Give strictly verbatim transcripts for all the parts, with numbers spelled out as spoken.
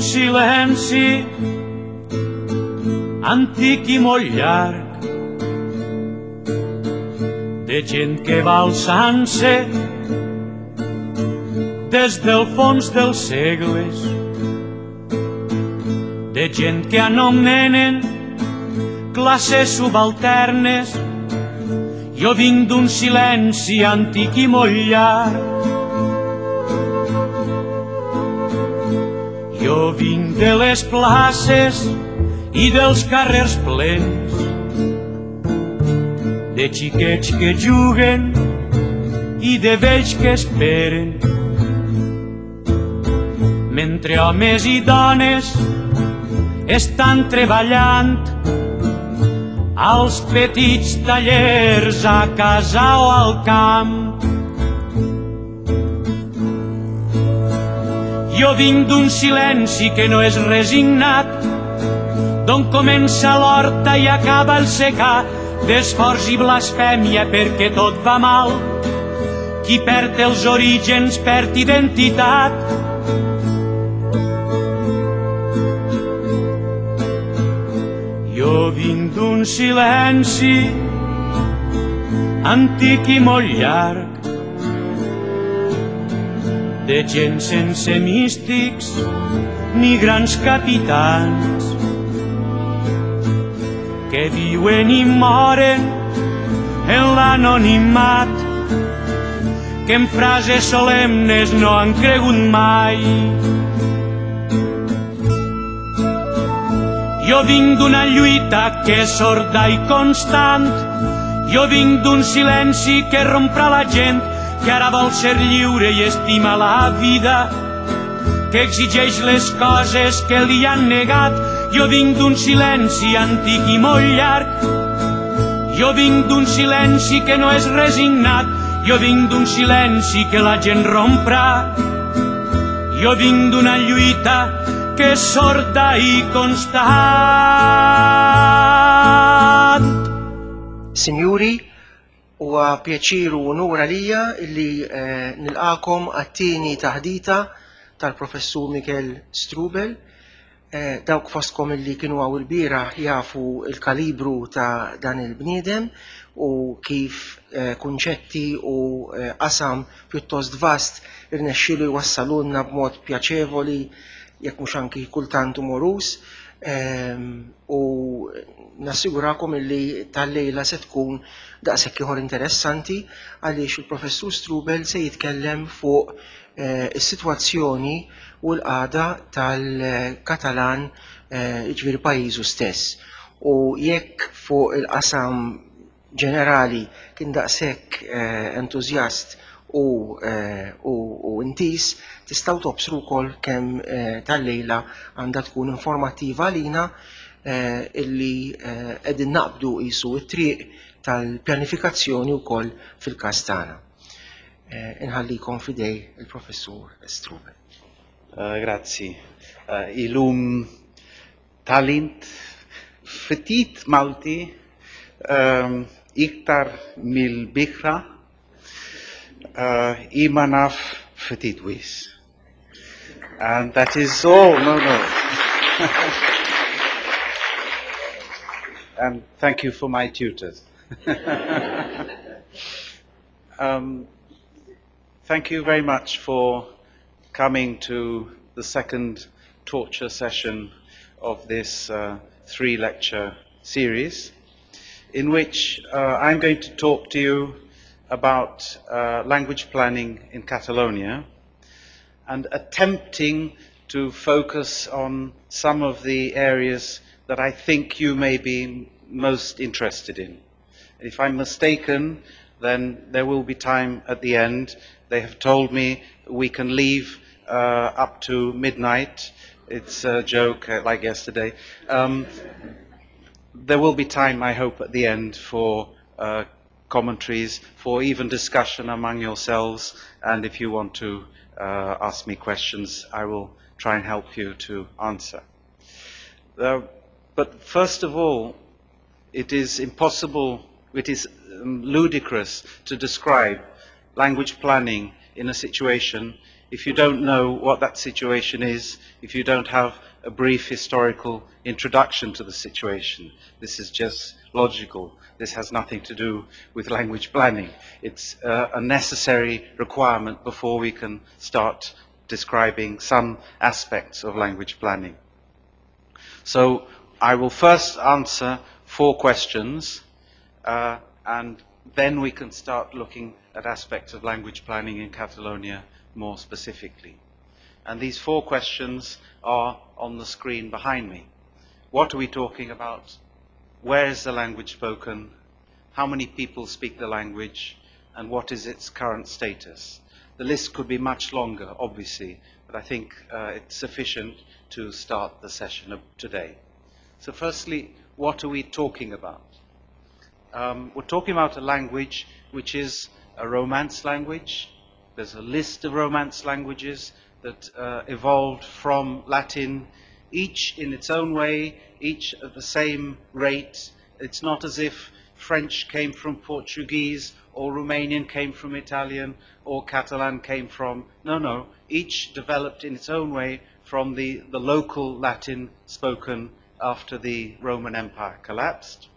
silenci antic i molt llarg de gent que va alçant-se des del fons dels segles, de gent que anomenen classes subalternes. Jo vinc d'un silenci antic i molt llarg. Jo vinc de les places i dels carrers plens, de xiquets que juguen i de vells que esperen, mentre homes i dones estan treballant als petits tallers a casa o al camp. Jo vinc d'un silenci que no és resignat, d'on comença l'horta i acaba el secà, d'esforç i blasfèmia perquè tot va mal. Qui perd els orígens perd identitat. Jo vinc d'un silenci antic i molt llarg, de gent sense místics ni grans capitans, que viuen i moren en l'anonimat, que en frases solemnes no han cregut mai. Jo vinc d'una lluita que és sorda i constant, jo vinc d'un silenci que romprà la gent, que ara vol ser lliure i estima la vida, que exigeix les coses que li han negat. Jo vinc d'un silenci antic i molt llarg, jo vinc d'un silenci que no és resignat, jo vinc d'un silenci que la gent romprà, jo vinc d'una lluita che è sorda e constant. Signori, huwa pjaċiru u nura lija li nilqakom għat-tieni taħdita tal-professur Mikel Strubel. Dawk fostkom illi kienu għaw il-bieraħ jafu il-kalibru ta' dan il-bniedem u kif kunċetti u qasam pjuttost vast irnexxielu jwassalunna b'mod pjaċevoli, jekk mhux anki kultant umorus, u nassigurakom illi tal-lejla se tkun daqshekk ieħor interessanti għaliex il-professur Strubel se jitkellem fuq is-sitwazzjoni u l-qagħda tal-Katalan ġifieri pajjiżu stess. U jekk fuq il-qasam ġenerali kien daqshekk entużjast u intis, tistgħu tobsru wkoll kemm tal-lejla għandha tkun informattiva lina illi qegħdin naqbdu qisu t-triq tal-pjanifikazzjoni wkoll fil-każ tagħna. Inħallikom fidej il-professur Strubel. Grazzi. Illum talint ftit Malti iktar mill-bikra ima naf ftit wis. And that is all. No, no. And thank you for my tutors. um, thank you very much for coming to the second torture session of this uh, three-lecture series, in which uh, I'm going to talk to you about uh, language planning in Catalonia, and attempting to focus on some of the areas that I think you may be most interested in. If I'm mistaken, then there will be time at the end. They have told me we can leave uh, up to midnight. It's a joke, uh, like yesterday. Um, there will be time, I hope, at the end for uh, commentaries, for even discussion among yourselves, and if you want to uh, ask me questions, I will try and help you to answer. Uh, but first of all, it is impossible, it is um, ludicrous to describe language planning in a situation if you don't know what that situation is, if you don't have a brief historical introduction to the situation. This is just logical. This has nothing to do with language planning. It's uh, a necessary requirement before we can start describing some aspects of language planning. So I will first answer four questions, uh, and then we can start looking at aspects of language planning in Catalonia more specifically. And these four questions are on the screen behind me. What are we talking about? Where is the language spoken? How many people speak the language? And what is its current status? The list could be much longer, obviously, but I think uh, it's sufficient to start the session of today. So firstly, what are we talking about? Um, we're talking about a language which is a Romance language. There's a list of Romance languages that uh, evolved from Latin, each in its own way, each at the same rate. It's not as if French came from Portuguese, or Romanian came from Italian, or Catalan came from... No, no. Each developed in its own way from the, the local Latin spoken after the Roman Empire collapsed.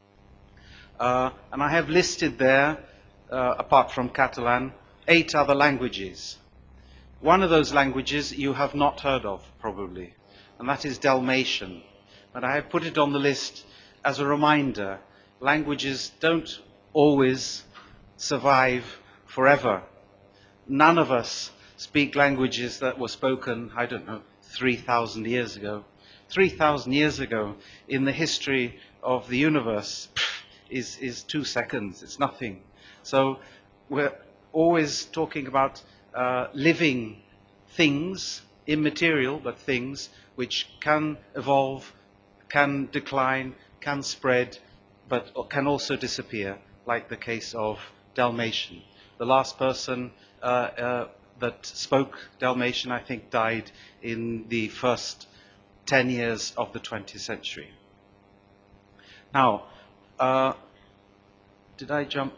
Uh, and I have listed there, uh, apart from Catalan, eight other languages. One of those languages you have not heard of, probably, and that is Dalmatian. But I have put it on the list as a reminder. Languages don't always survive forever. None of us speak languages that were spoken, I don't know, three thousand years ago. three thousand years ago in the history of the universe is, is two seconds, it's nothing. So we're always talking about uh, living things, immaterial but things, which can evolve, can decline, can spread, but can also disappear, like the case of Dalmatian. The last person uh, uh, that spoke Dalmatian, I think, died in the first ten years of the twentieth century. Now, uh, did I jump?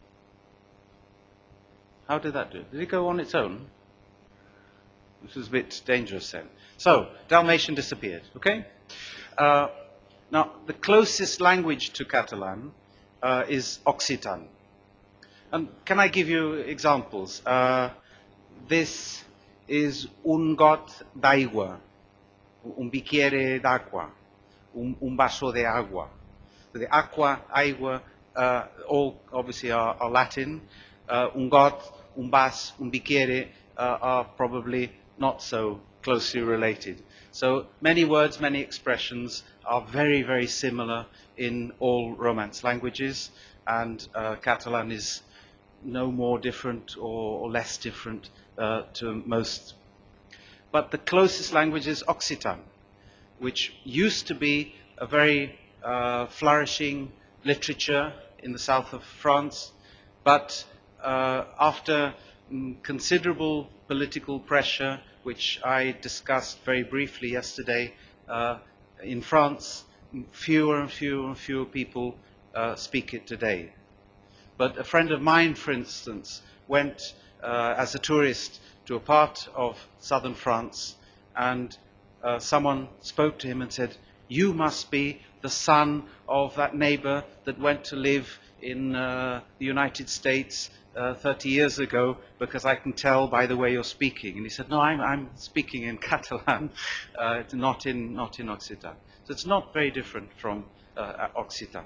How did that do? Did it go on its own? This was a bit dangerous then. So, Dalmatian disappeared, okay? Uh, now, the closest language to Catalan uh, is Occitan. And can I give you examples? Uh, this is un got d'aigua, un bicchiere d'acqua, un, un vaso de agua. So the aqua, agua, uh, all obviously are, are Latin. Uh, un got, un vas, un bicchiere uh, are probably not so closely related. So many words, many expressions are very, very similar in all Romance languages, and uh, Catalan is no more different or, or less different uh, to most. But the closest language is Occitan, which used to be a very uh, flourishing literature in the south of France, but uh, after mm, considerable political pressure, which I discussed very briefly yesterday, uh, in France, fewer and fewer and fewer people uh, speak it today. But a friend of mine, for instance, went uh, as a tourist to a part of southern France, and uh, someone spoke to him and said, "You must be the son of that neighbor that went to live in uh, the United States uh, thirty years ago, because I can tell by the way you're speaking." And he said, "No, I'm, I'm speaking in Catalan, uh, not in, not in Occitan." So it's not very different from uh, Occitan.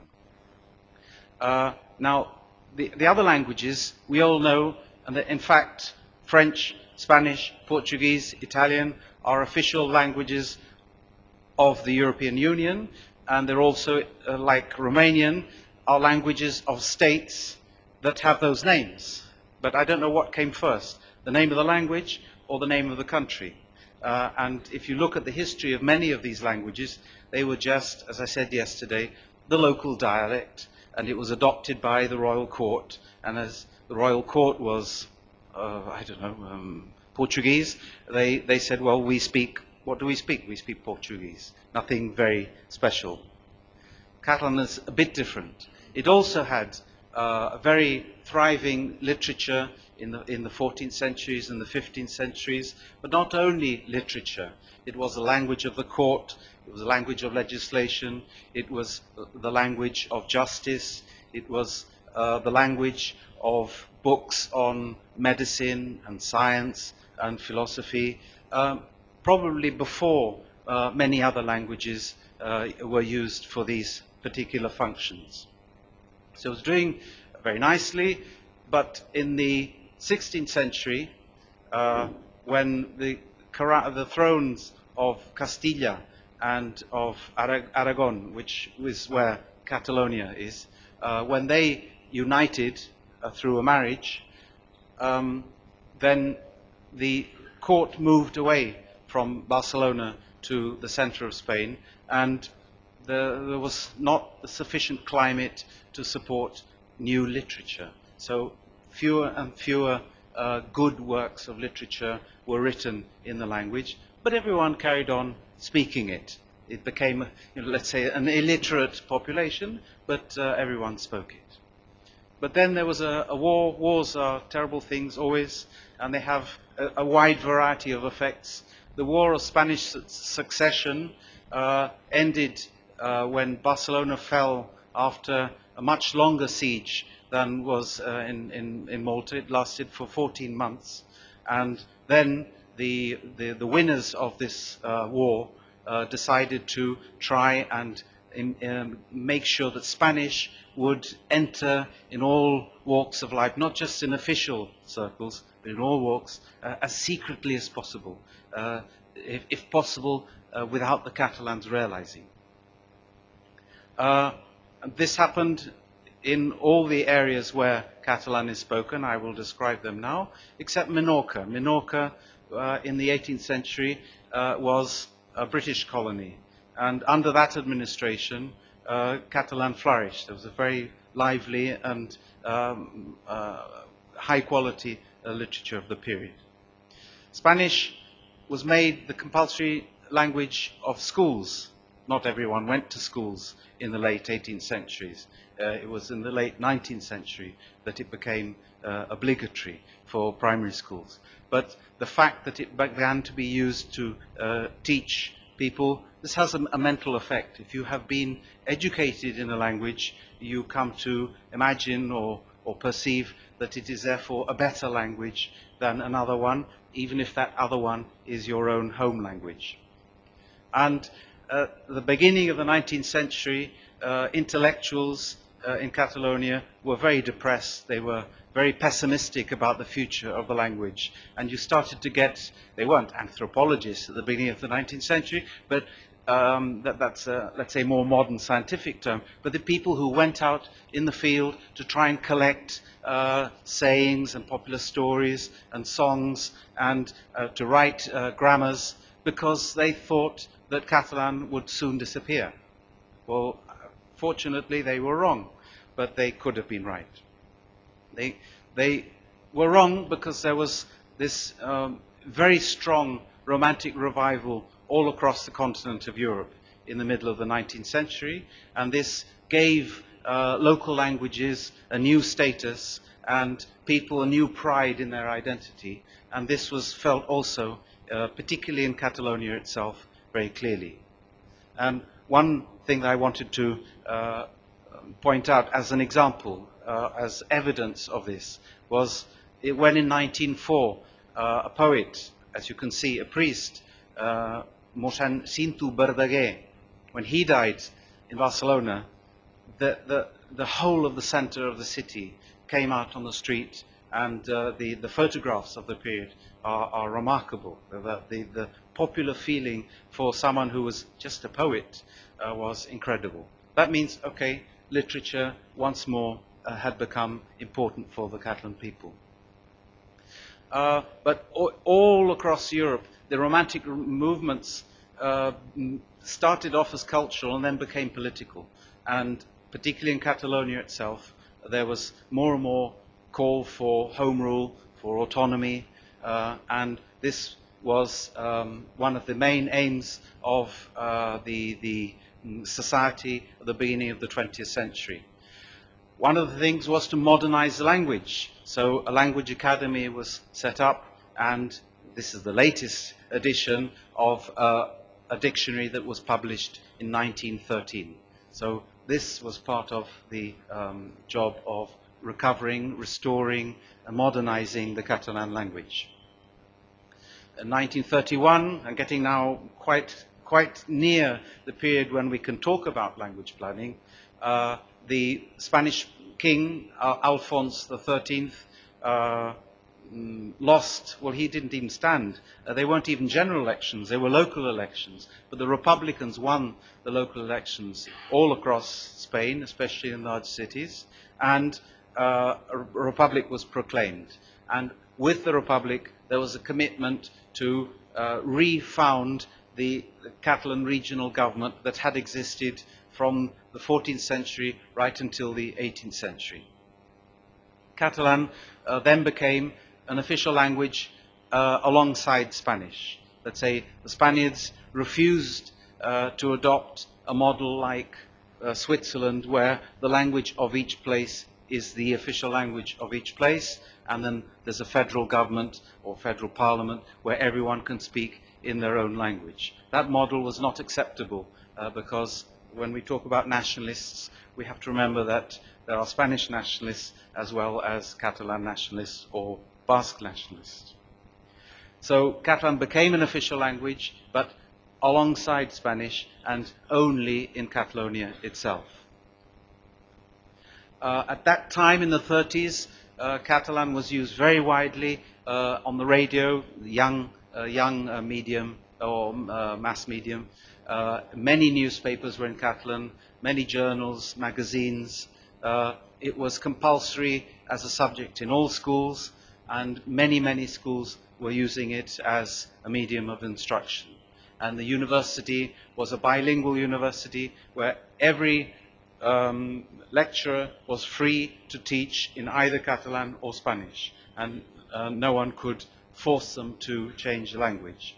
Uh, now, the, the other languages we all know, and that in fact French, Spanish, Portuguese, Italian are official languages of the European Union, and they're also, uh, like Romanian, are languages of states that have those names. But I don't know what came first, the name of the language or the name of the country. Uh, and if you look at the history of many of these languages, they were just, as I said yesterday, the local dialect, and it was adopted by the royal court. And as the royal court was, uh, I don't know, um, Portuguese, they, they said, well, we speak, what do we speak? We speak Portuguese. Nothing very special. Catalan is a bit different. It also had uh, a very thriving literature in the, in the fourteenth centuries and the fifteenth centuries, but not only literature. It was the language of the court, it was the language of legislation, it was the language of justice, it was uh, the language of books on medicine and science and philosophy, um, probably before uh, many other languages uh, were used for these particular functions. So it was doing very nicely, but in the sixteenth century, uh, when the, the thrones of Castilla and of Aragon, which is where Catalonia is, uh, when they united uh, through a marriage, um, then the court moved away from Barcelona to the center of Spain, and the, there was not a sufficient climate to support new literature. So fewer and fewer uh, good works of literature were written in the language, but everyone carried on speaking it. It became, you know, let's say, an illiterate population, but uh, everyone spoke it. But then there was a, a war. Wars are terrible things always, and they have a, a wide variety of effects. The War of Spanish Succession uh, ended uh, when Barcelona fell after a much longer siege than was uh, in, in, in Malta. It lasted for fourteen months. And then the, the, the winners of this uh, war uh, decided to try and in, um, make sure that Spanish would enter in all walks of life, not just in official circles, but in all walks, uh, as secretly as possible, uh, if, if possible, uh, without the Catalans realizing. Uh, this happened in all the areas where Catalan is spoken. I will describe them now, except Minorca. Minorca, uh, in the eighteenth century, uh, was a British colony. And under that administration, uh, Catalan flourished. There was a very lively and um, uh, high-quality uh, literature of the period. Spanish was made the compulsory language of schools. Not everyone went to schools in the late eighteenth centuries. Uh, it was in the late nineteenth century that it became uh, obligatory for primary schools. But the fact that it began to be used to uh, teach people, this has a, a mental effect. If you have been educated in a language, you come to imagine or, or perceive that it is therefore a better language than another one, even if that other one is your own home language. And at the beginning of the nineteenth century, uh, intellectuals uh, in Catalonia were very depressed. They were very pessimistic about the future of the language. And you started to get, they weren't anthropologists at the beginning of the nineteenth century, but um, that, that's a, let's say, more modern scientific term, but the people who went out in the field to try and collect uh, sayings and popular stories and songs and uh, to write uh, grammars, because they thought that Catalan would soon disappear. Well, fortunately they were wrong, but they could have been right. They, they were wrong because there was this um, very strong romantic revival all across the continent of Europe in the middle of the nineteenth century, and this gave uh, local languages a new status and people a new pride in their identity, and this was felt also, uh, particularly in Catalonia itself, very clearly. And one thing that I wanted to uh, point out as an example, uh, as evidence of this, was it, when in nineteen oh four uh, a poet, as you can see, a priest, uh, Mossèn Cinto Verdaguer, when he died in Barcelona, the, the, the whole of the center of the city came out on the street, and uh, the, the photographs of the period are, are remarkable. The, the, the popular feeling for someone who was just a poet uh, was incredible. That means, okay, literature once more uh, had become important for the Catalan people. Uh, but all, all across Europe, the Romantic movements uh, started off as cultural and then became political. And particularly in Catalonia itself, there was more and more call for home rule, for autonomy, uh, and this was um, one of the main aims of uh, the, the society at the beginning of the twentieth century. one of the things was to modernize the language. So a language academy was set up, and this is the latest edition of uh, a dictionary that was published in nineteen thirteen. So this was part of the um, job of recovering, restoring, and modernizing the Catalan language. In nineteen thirty-one, and getting now quite, quite near the period when we can talk about language planning, uh, the Spanish king, uh, Alphonse the thirteenth, uh, lost, well, he didn't even stand. Uh, they weren't even general elections, they were local elections. But the Republicans won the local elections all across Spain, especially in large cities, and uh, a republic was proclaimed. And with the republic, there was a commitment to uh, refound the Catalan regional government that had existed from the fourteenth century right until the eighteenth century. Catalan uh, then became an official language uh, alongside Spanish. Let's say the Spaniards refused uh, to adopt a model like uh, Switzerland, where the language of each place is the official language of each place, and then there's a federal government or federal parliament where everyone can speak in their own language. That model was not acceptable uh, because when we talk about nationalists, we have to remember that there are Spanish nationalists as well as Catalan nationalists or Basque nationalists. So Catalan became an official language, but alongside Spanish and only in Catalonia itself. Uh, at that time in the thirties, uh, Catalan was used very widely uh, on the radio, young, uh, young uh, medium or uh, mass medium. Uh, many newspapers were in Catalan, many journals, magazines. Uh, it was compulsory as a subject in all schools, and many, many schools were using it as a medium of instruction. And the university was a bilingual university where every um, lecturer was free to teach in either Catalan or Spanish, and uh, no one could force them to change the language.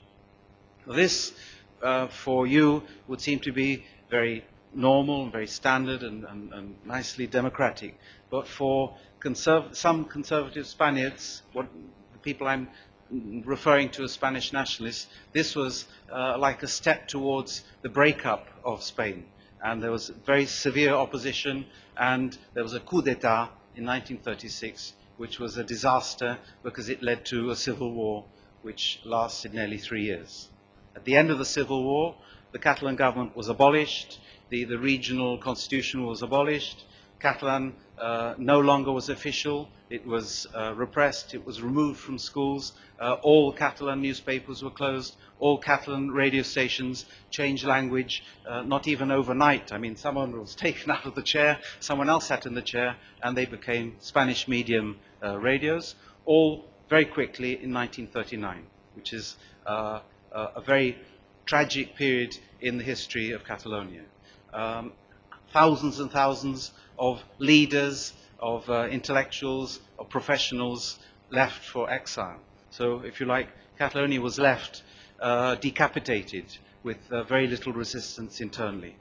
This, uh, for you, would seem to be very normal and very standard and, and, and nicely democratic. But for conserv some conservative Spaniards, what the people I'm referring to as Spanish nationalists, this was uh, like a step towards the breakup of Spain. And there was very severe opposition, and there was a coup d'etat in nineteen thirty-six, which was a disaster because it led to a civil war which lasted nearly three years. At the end of the civil war, the Catalan government was abolished, the, the regional constitution was abolished, Catalan uh, no longer was official, it was uh, repressed, it was removed from schools, uh, all Catalan newspapers were closed, all Catalan radio stations changed language, uh, not even overnight. I mean, someone was taken out of the chair, someone else sat in the chair, and they became Spanish medium uh, radios, all very quickly in nineteen thirty-nine, which is uh, a very tragic period in the history of Catalonia. Um, thousands and thousands of leaders, of uh, intellectuals, of professionals left for exile. So, if you like, Catalonia was left uh, decapitated with uh, very little resistance internally.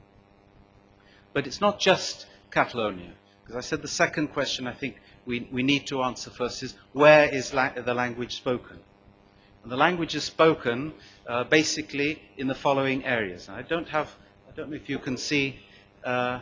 But it's not just Catalonia, because I said the second question I think we, we need to answer first is, where is la the language spoken? And the language is spoken uh, basically in the following areas. And I don't have, I don't know if you can see uh,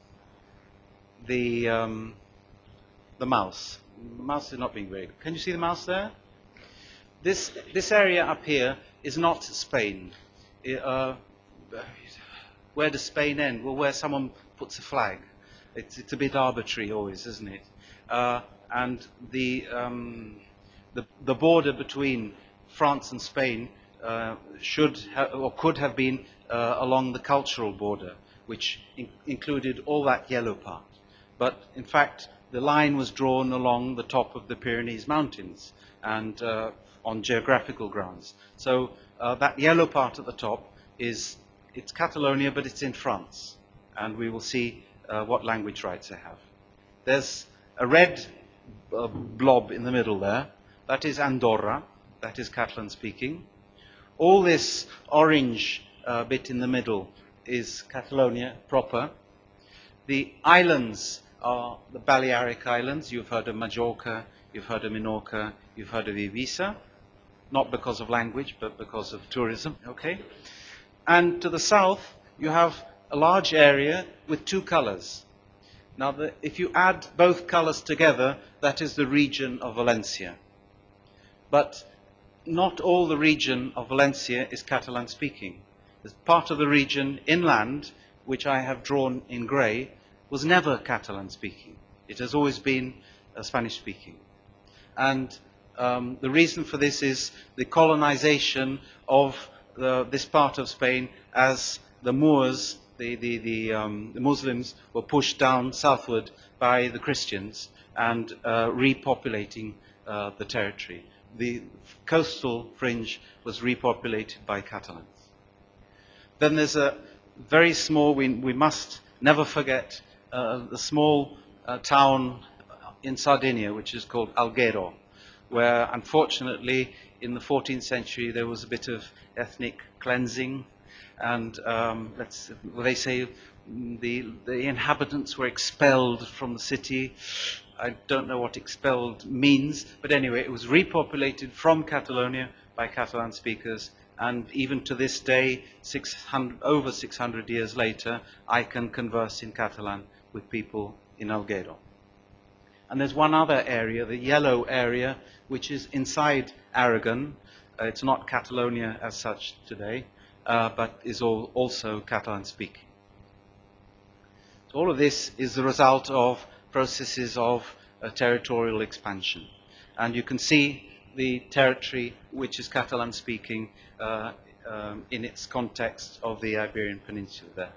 the, um, the mouse. The mouse is not being very good. Can you see the mouse there? This, this area up here is not Spain. It, uh, where does Spain end? Well, where someone puts a flag. It's, it's a bit arbitrary always, isn't it? Uh, and the, um, the, the border between France and Spain uh, should ha or could have been uh, along the cultural border, which in included all that yellow part. But in fact, the line was drawn along the top of the Pyrenees Mountains and uh, on geographical grounds. So uh, that yellow part at the top is, it's Catalonia, but it's in France. And we will see uh, what language rights they have. There's a red uh, blob in the middle there. That is Andorra. That is Catalan speaking. All this orange uh, bit in the middle is Catalonia proper. The islands are the Balearic Islands. You've heard of Majorca, you've heard of Minorca, you've heard of Ibiza, not because of language, but because of tourism, okay? And to the south, you have a large area with two colors. Now, the, if you add both colors together, that is the region of Valencia. But not all the region of Valencia is Catalan speaking. There's part of the region inland, which I have drawn in grey, was never Catalan speaking. It has always been uh, Spanish speaking. And um, the reason for this is the colonization of the, this part of Spain as the Moors, the, the, the, um, the Muslims, were pushed down southward by the Christians and uh, repopulating uh, the territory. The coastal fringe was repopulated by Catalans. Then there's a very small, we, we must never forget, uh, the small uh, town in Sardinia, which is called Alghero, where unfortunately in the fourteenth century there was a bit of ethnic cleansing, and um, let's, well, they say the, the inhabitants were expelled from the city. I don't know what expelled means, but anyway, it was repopulated from Catalonia by Catalan speakers, and even to this day, six hundred, over six hundred years later, I can converse in Catalan with people in Alghero. And there's one other area, the yellow area, which is inside Aragon. Uh, it's not Catalonia as such today, uh, but is all, also Catalan speaking. So all of this is the result of processes of uh, territorial expansion. And you can see the territory which is Catalan speaking uh, um, in its context of the Iberian Peninsula there.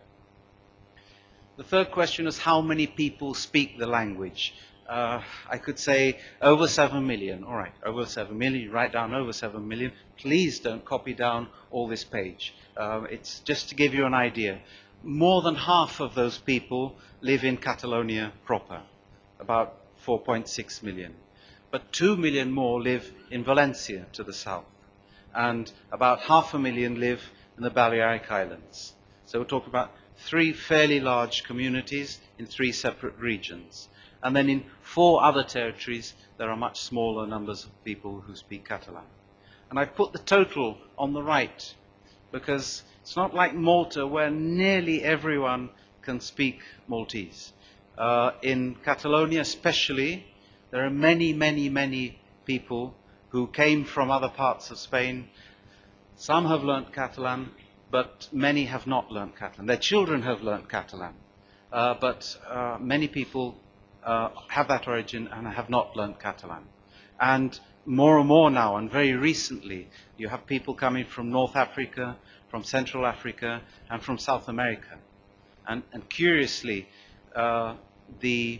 The third question is how many people speak the language? Uh, I could say over seven million. All right, over seven million. You write down over seven million. Please don't copy down all this page. Uh, it's just to give you an idea. More than half of those people live in Catalonia proper, about four point six million. But two million more live in Valencia to the south. And about half a million live in the Balearic Islands. So we're talking about three fairly large communities in three separate regions. And then in four other territories, there are much smaller numbers of people who speak Catalan. And I've put the total on the right, because it's not like Malta, where nearly everyone can speak Maltese. Uh, in Catalonia especially, there are many, many, many people who came from other parts of Spain. Some have learnt Catalan, but many have not learnt Catalan. Their children have learnt Catalan, uh, but uh, many people uh, have that origin and have not learnt Catalan. And more and more now, and very recently, you have people coming from North Africa, from Central Africa, and from South America. And, and curiously, uh, the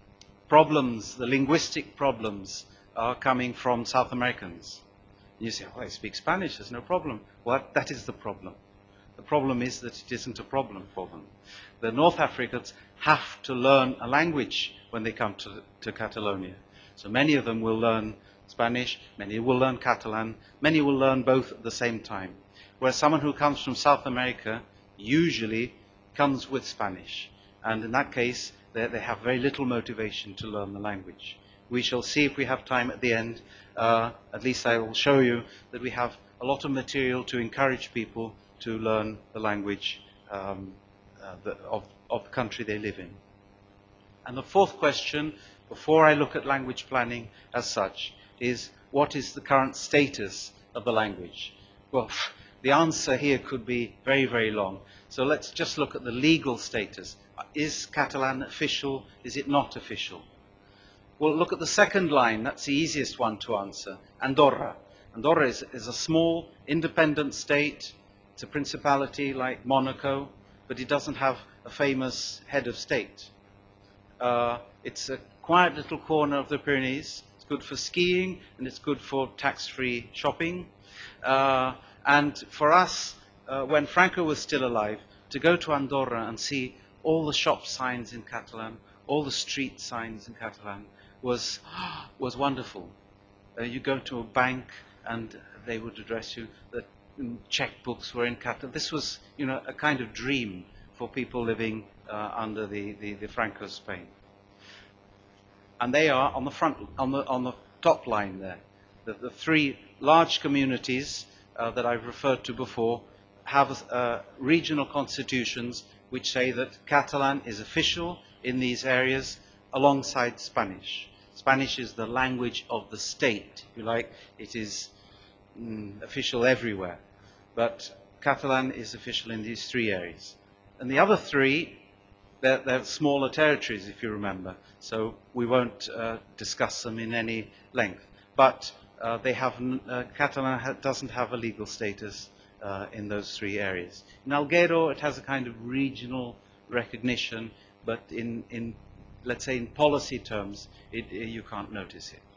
problems, the linguistic problems, are coming from South Americans. You say, oh, I speak Spanish, there's no problem. Well, that is the problem. The problem is that it isn't a problem for them. The North Africans have to learn a language when they come to, to Catalonia. So many of them will learn Spanish, many will learn Catalan, many will learn both at the same time. Whereas someone who comes from South America usually comes with Spanish. And in that case, they, they have very little motivation to learn the language. We shall see if we have time at the end. Uh, at least I will show you that we have a lot of material to encourage people to learn the language um, uh, the, of, of the country they live in. And the fourth question, before I look at language planning as such, is what is the current status of the language? Well, the answer here could be very, very long. So let's just look at the legal status. Is Catalan official? Is it not official? Well, look at the second line. That's the easiest one to answer. Andorra. Andorra is, is a small, independent state. It's a principality like Monaco, but it doesn't have a famous head of state. Uh, it's a quiet little corner of the Pyrenees. It's good for skiing, and it's good for tax-free shopping. Uh, and for us, uh, when Franco was still alive, to go to Andorra and see all the shop signs in Catalan, all the street signs in Catalan, was was wonderful. Uh, you go to a bank and they would address you. The checkbooks were in Catalan. This was, you know, a kind of dream for people living uh, under the, the, the Franco Spain. And they are on the front, on the, on the top line there. The, the three large communities uh, that I've referred to before have uh, regional constitutions which say that Catalan is official in these areas alongside Spanish. Spanish is the language of the state, if you like. It is mm, official everywhere. But Catalan is official in these three areas. And the other three, they're, they're smaller territories, if you remember. So we won't uh, discuss them in any length. But uh, they have, uh, Catalan ha doesn't have a legal status uh, in those three areas. In Alghero, it has a kind of regional recognition, but in, in let's say in policy terms, it, uh, you can't notice it.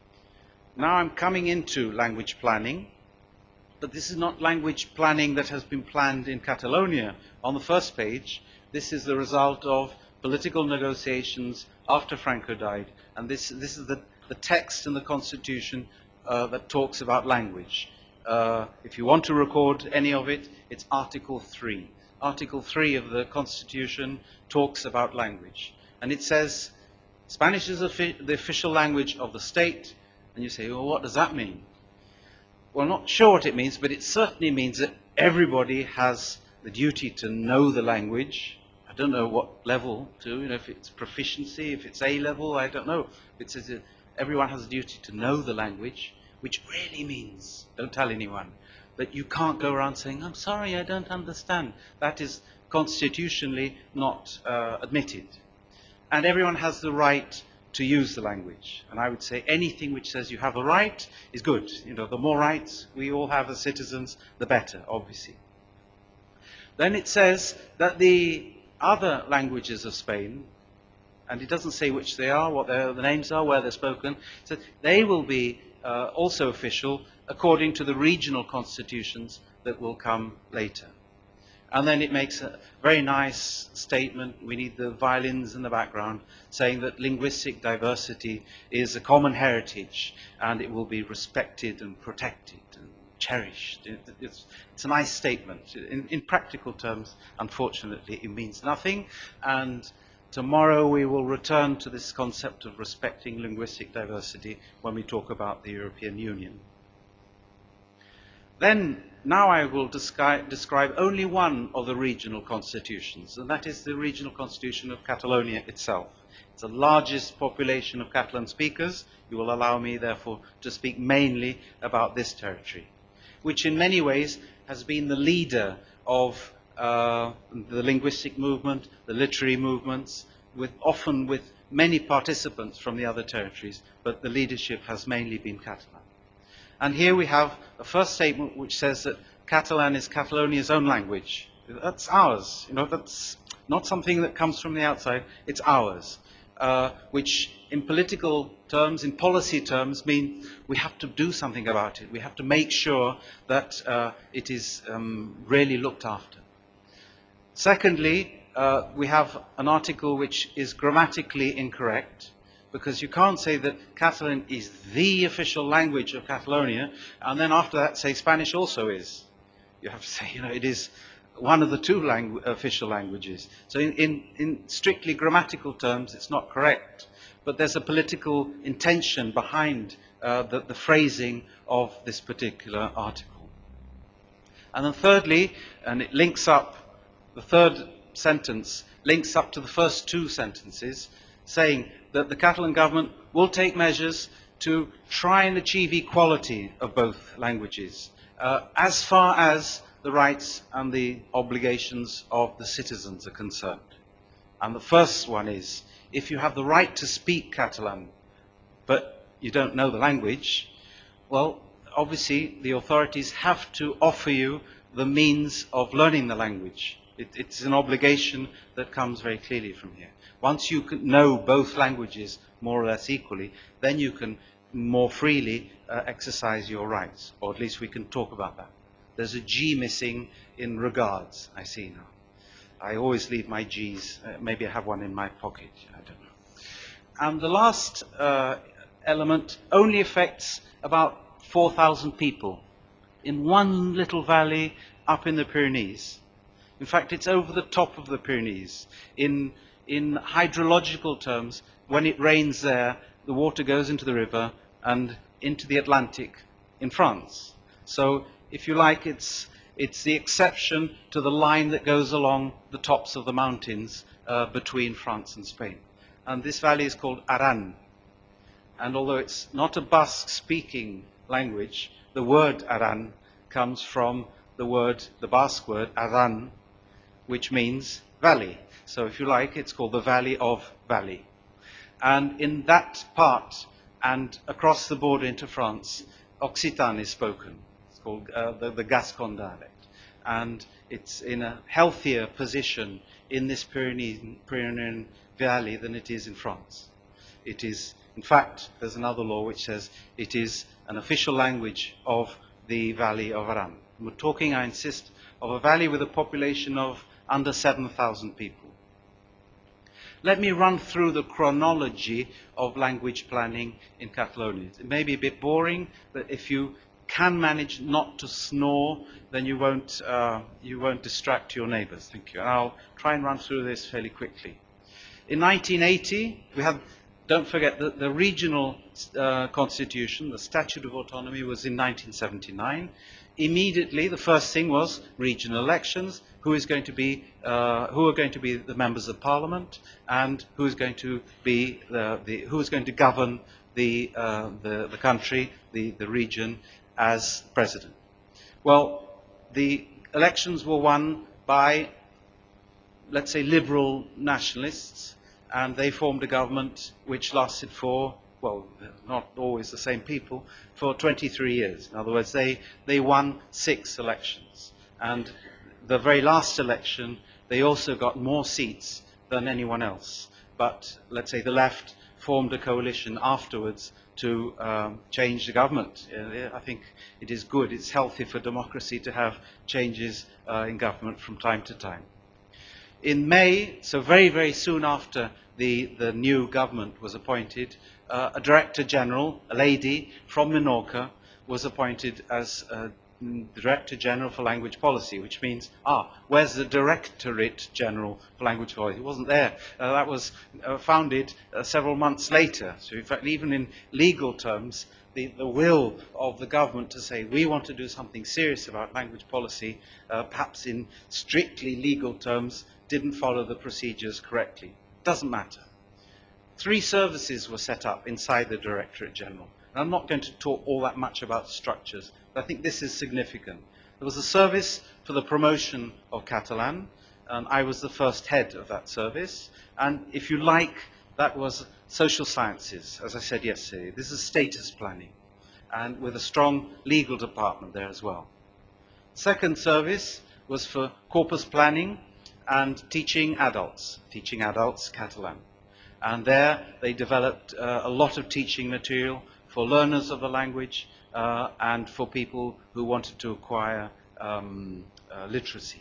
Now I'm coming into language planning, but this is not language planning that has been planned in Catalonia. On the first page, this is the result of political negotiations after Franco died, and this, this is the, the text in the constitution uh, that talks about language. Uh, if you want to record any of it, it's Article three. Article three of the constitution talks about language, and it says Spanish is the official language of the state. And you say, well, what does that mean? Well, not sure what it means, but it certainly means that everybody has the duty to know the language. I don't know what level to, you know, if it's proficiency, if it's A level, I don't know. It says that everyone has a duty to know the language, which really means, don't tell anyone, that you can't go around saying, I'm sorry, I don't understand. That is constitutionally not uh, admitted. And everyone has the right to use the language. And I would say anything which says you have a right is good. You know, the more rights we all have as citizens, the better, obviously. Then it says that the other languages of Spain, and it doesn't say which they are, what the names are, where they're spoken, so they will be uh, also official according to the regional constitutions that will come later. And then it makes a very nice statement, we need the violins in the background, saying that linguistic diversity is a common heritage and it will be respected and protected and cherished. It, it's, it's a nice statement. In, in practical terms, unfortunately, it means nothing. And tomorrow we will return to this concept of respecting linguistic diversity when we talk about the European Union. Then, now I will describe, describe only one of the regional constitutions, and that is the regional constitution of Catalonia itself. It's the largest population of Catalan speakers. You will allow me, therefore, to speak mainly about this territory, which in many ways has been the leader of uh, the linguistic movement, the literary movements, with, often with many participants from the other territories, but the leadership has mainly been Catalan. And here we have a first statement which says that Catalan is Catalonia's own language. That's ours. You know, that's not something that comes from the outside. It's ours. Uh, which in political terms, in policy terms, mean we have to do something about it. We have to make sure that uh, it is um, really looked after. Secondly, uh, we have an article which is grammatically incorrect, because you can't say that Catalan is the official language of Catalonia, and then after that say Spanish also is. You have to say, you know, it is one of the two langu official languages. So in, in, in strictly grammatical terms, it's not correct. But there's a political intention behind uh, the, the phrasing of this particular article. And then thirdly, and it links up, the third sentence links up to the first two sentences, saying that the Catalan government will take measures to try and achieve equality of both languages, uh, as far as the rights and the obligations of the citizens are concerned. And the first one is, if you have the right to speak Catalan, but you don't know the language, well, obviously the authorities have to offer you the means of learning the language. It, it's an obligation that comes very clearly from here. Once you can know both languages more or less equally, then you can more freely uh, exercise your rights, or at least we can talk about that. There's a G missing in regards, I see now. I always leave my G's. Uh, maybe I have one in my pocket, I don't know. And the last uh, element only affects about four thousand people in one little valley up in the Pyrenees. In fact, it's over the top of the Pyrenees, in in hydrological terms, when it rains there, the water goes into the river and into the Atlantic in France. So, if you like, it's, it's the exception to the line that goes along the tops of the mountains uh, between France and Spain. And this valley is called Aran. And although it's not a Basque-speaking language, the word Aran comes from the word, the Basque word, Aran, which means valley. So if you like, it's called the Valley of Valley. And in that part, and across the border into France, Occitan is spoken. It's called uh, the, the Gascon dialect. And it's in a healthier position in this Pyrenean, Pyrenean valley than it is in France. It is, in fact, there's another law which says it is an official language of the Valley of Aran. We're talking, I insist, of a valley with a population of under seven thousand people. Let me run through the chronology of language planning in Catalonia. It may be a bit boring, but if you can manage not to snore, then you won't, uh, you won't distract your neighbors. Thank you. And I'll try and run through this fairly quickly. In nineteen eighty, we have, don't forget, the, the regional uh, constitution, the Statute of Autonomy, was in nineteen seventy-nine. Immediately, the first thing was regional elections. Who is going to be, uh, who are going to be the members of parliament, and who is going to be the, the who is going to govern the uh, the, the country, the, the region, as president. Well, the elections were won by, let's say, liberal nationalists, and they formed a government which lasted for, well, not always the same people, for twenty-three years. In other words, they, they won six elections. And the very last election, they also got more seats than anyone else. But, let's say, the left formed a coalition afterwards to um, change the government. Uh, I think it is good, it's healthy for democracy to have changes uh, in government from time to time. In May, so very, very soon after the, the new government was appointed, uh, a Director General, a lady from Menorca, was appointed as uh, Director General for Language Policy, which means, ah, where's the Directorate General for Language Policy? It wasn't there. Uh, that was uh, founded uh, several months later. So in fact, even in legal terms, the, the will of the government to say, we want to do something serious about language policy, uh, perhaps in strictly legal terms, didn't follow the procedures correctly. Doesn't matter. Three services were set up inside the Directorate General. And I'm not going to talk all that much about structures, but I think this is significant. There was a service for the promotion of Catalan, and I was the first head of that service. And if you like, that was social sciences, as I said yesterday. This is status planning, and with a strong legal department there as well. Second service was for corpus planning and teaching adults, teaching adults Catalan. And there they developed uh, a lot of teaching material for learners of the language uh, and for people who wanted to acquire um, uh, literacy.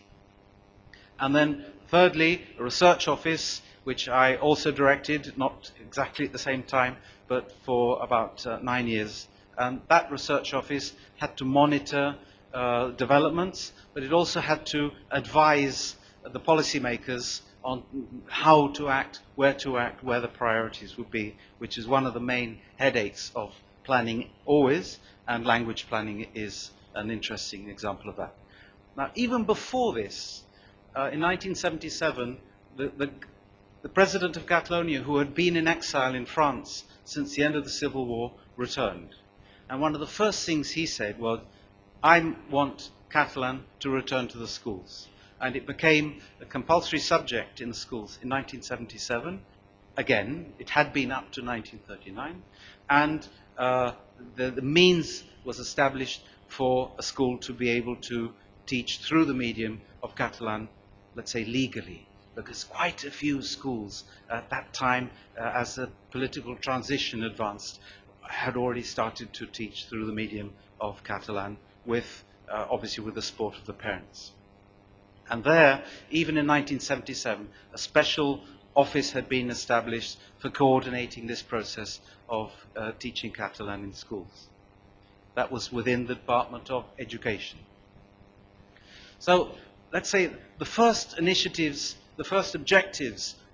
And then thirdly, a research office, which I also directed, not exactly at the same time, but for about uh, nine years. And that research office had to monitor uh, developments, but it also had to advise the policymakers on how to act, where to act, where the priorities would be, which is one of the main headaches of planning always, and language planning is an interesting example of that. Now, even before this, uh, in nineteen seventy-seven, the, the, the president of Catalonia, who had been in exile in France since the end of the Civil War, returned. And one of the first things he said was, I want Catalan to return to the schools. And it became a compulsory subject in the schools in nineteen seventy-seven. Again, it had been up to nineteen thirty-nine. And uh, the, the means was established for a school to be able to teach through the medium of Catalan, let's say legally. Because quite a few schools at that time, uh, as the political transition advanced, had already started to teach through the medium of Catalan, with uh, obviously with the support of the parents. And there, even in nineteen seventy-seven, a special office had been established for coordinating this process of uh, teaching Catalan in schools. That was within the Department of Education. So, let's say the first initiatives, the first objectives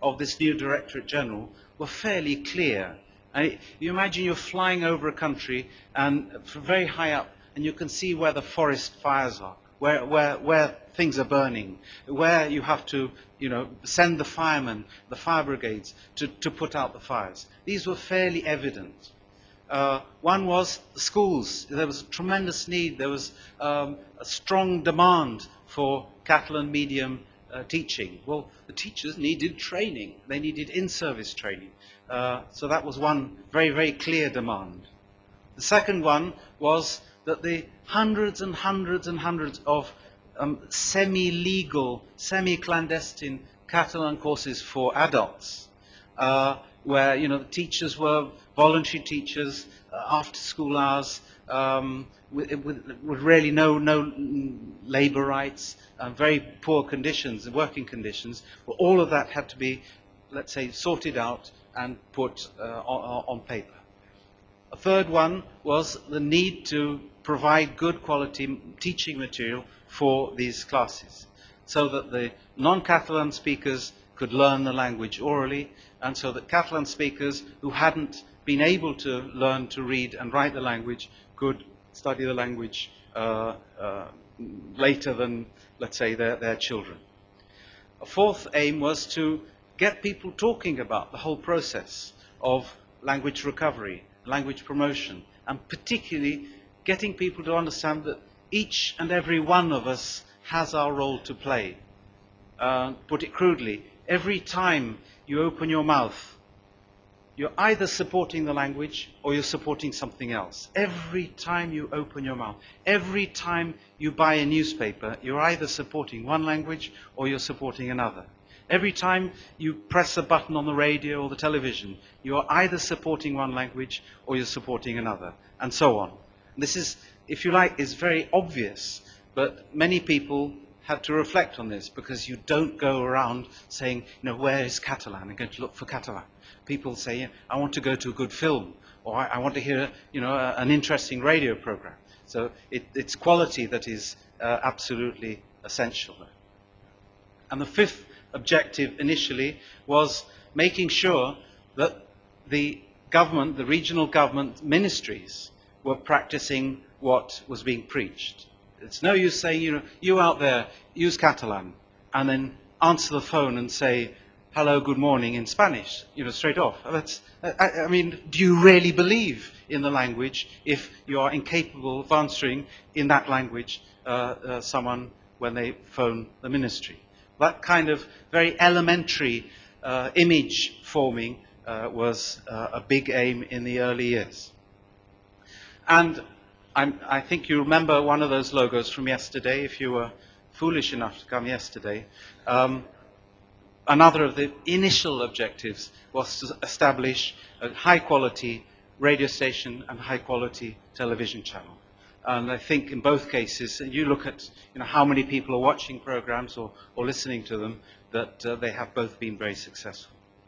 of this new Directorate General were fairly clear. And it, you imagine you're flying over a country and very high up, and you can see where the forest fires are, where, where, where things are burning, where you have to, you know, send the firemen, the fire brigades, to, to put out the fires. These were fairly evident. Uh, one was the schools. There was a tremendous need. There was um, a strong demand for Catalan medium uh, teaching. Well, the teachers needed training. They needed in-service training. Uh, so that was one very, very clear demand. The second one was that the hundreds and hundreds and hundreds of um, semi-legal, semi-clandestine Catalan courses for adults, uh, where, you know, the teachers were voluntary teachers, uh, after school hours, um, with, with, with really no, no labor rights, uh, very poor conditions, working conditions. Well, all of that had to be, let's say, sorted out and put uh, on, on paper. A third one was the need to provide good quality teaching material for these classes, so that the non-Catalan speakers could learn the language orally, and so that Catalan speakers who hadn't been able to learn to read and write the language could study the language uh, uh, later than, let's say, their, their children. A fourth aim was to get people talking about the whole process of language recovery, language promotion, and particularly getting people to understand that each and every one of us has our role to play. Uh, put it crudely, every time you open your mouth, you're either supporting the language or you're supporting something else. Every time you open your mouth, every time you buy a newspaper, you're either supporting one language or you're supporting another. Every time you press a button on the radio or the television, you are either supporting one language or you're supporting another, and so on. This is, if you like, is very obvious, but many people have to reflect on this, because you don't go around saying, you know, where is Catalan? I'm going to look for Catalan. People say, yeah, I want to go to a good film, or I, I want to hear, you know, a, an interesting radio program. So it, it's quality that is uh, absolutely essential. And the fifth objective initially was making sure that the government, the regional government ministries, were practicing what was being preached. It's no use saying, you know, you out there, use Catalan, and then answer the phone and say, hello, good morning in Spanish, you know, straight off. That's, I, I mean, do you really believe in the language if you are incapable of answering in that language uh, uh, someone when they phone the ministry? That kind of very elementary uh, image forming uh, was uh, a big aim in the early years. And I'm, I think you remember one of those logos from yesterday, if you were foolish enough to come yesterday. Um, another of the initial objectives was to establish a high-quality radio station and high-quality television channel. And I think in both cases, and you look at, you know, how many people are watching programs or, or listening to them, that uh, they have both been very successful.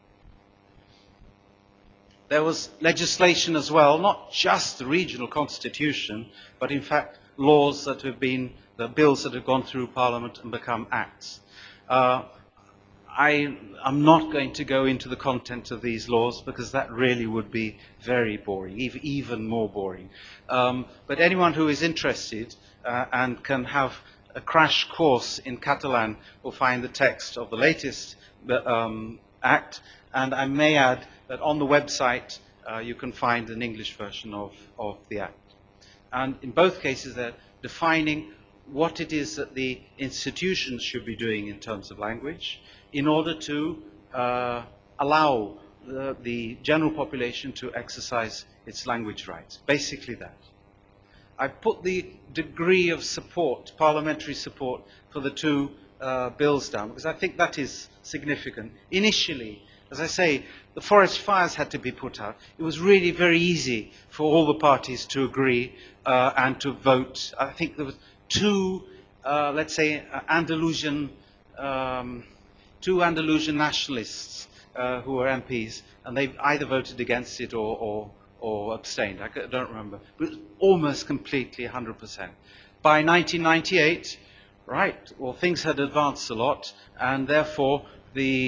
There was legislation as well, not just the regional constitution, but in fact laws that have been, the bills that have gone through Parliament and become acts. Uh, I am not going to go into the content of these laws, because that really would be very boring, even more boring. Um, but anyone who is interested uh, and can have a crash course in Catalan will find the text of the latest um, act. And I may add that on the website uh, you can find an English version of, of the Act. And in both cases they're defining what it is that the institutions should be doing in terms of language in order to uh, allow the, the general population to exercise its language rights. Basically that. I put the degree of support, parliamentary support, for the two uh, bills down, because I think that is significant. Initially, as I say, the forest fires had to be put out. It was really very easy for all the parties to agree uh, and to vote. I think there were two, uh, let's say, uh, Andalusian, um, two Andalusian nationalists uh, who were M Ps, and they either voted against it or, or, or abstained. I don't remember. But it was almost completely one hundred percent. By nineteen ninety-eight, right, well, things had advanced a lot, and therefore the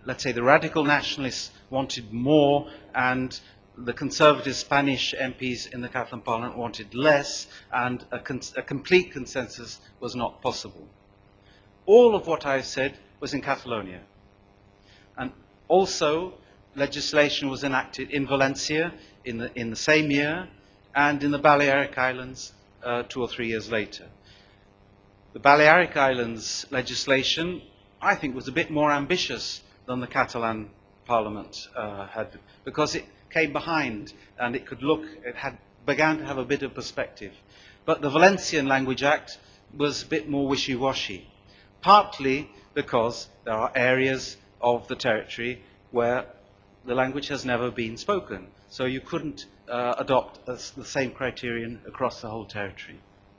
let's say, the radical nationalists wanted more, and the conservative Spanish M Ps in the Catalan Parliament wanted less, and a, con a complete consensus was not possible. All of what I said was in Catalonia. And also, legislation was enacted in Valencia in the, in the same year, and in the Balearic Islands uh, two or three years later. The Balearic Islands legislation, I think, was a bit more ambitious than the Catalan Parliament uh, had, because it came behind and it could look, it had began to have a bit of perspective. But the Valencian Language Act was a bit more wishy-washy, partly because there are areas of the territory where the language has never been spoken, so you couldn't uh, adopt a, the same criterion across the whole territory.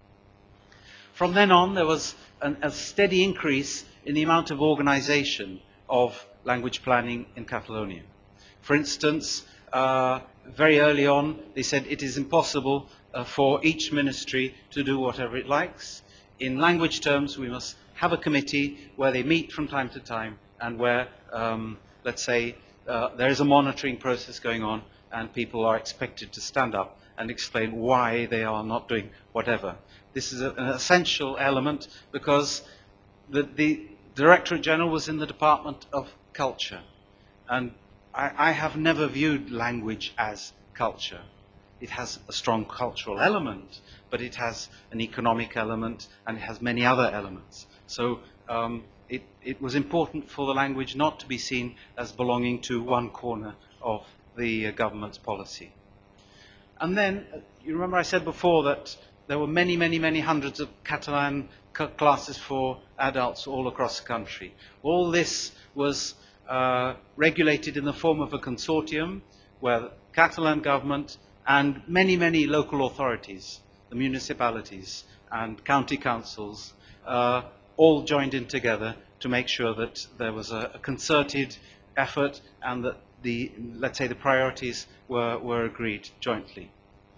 From then on, there was an, a steady increase in the amount of organization of language planning in Catalonia. For instance, uh, very early on, they said it is impossible uh, for each ministry to do whatever it likes. In language terms, we must have a committee where they meet from time to time, and where, um, let's say, uh, there is a monitoring process going on, and people are expected to stand up and explain why they are not doing whatever. This is a, an essential element, because the, the Directorate General was in the Department of Culture, and I, I have never viewed language as culture. It has a strong cultural element, but it has an economic element, and it has many other elements. So um, it, it was important for the language not to be seen as belonging to one corner of the uh, government's policy. And then, uh, you remember I said before that there were many, many, many hundreds of Catalan classes for adults all across the country. All this was uh, regulated in the form of a consortium where the Catalan government and many, many local authorities, the municipalities and county councils, uh, all joined in together to make sure that there was a, a concerted effort, and that the, let's say, the priorities were, were agreed jointly.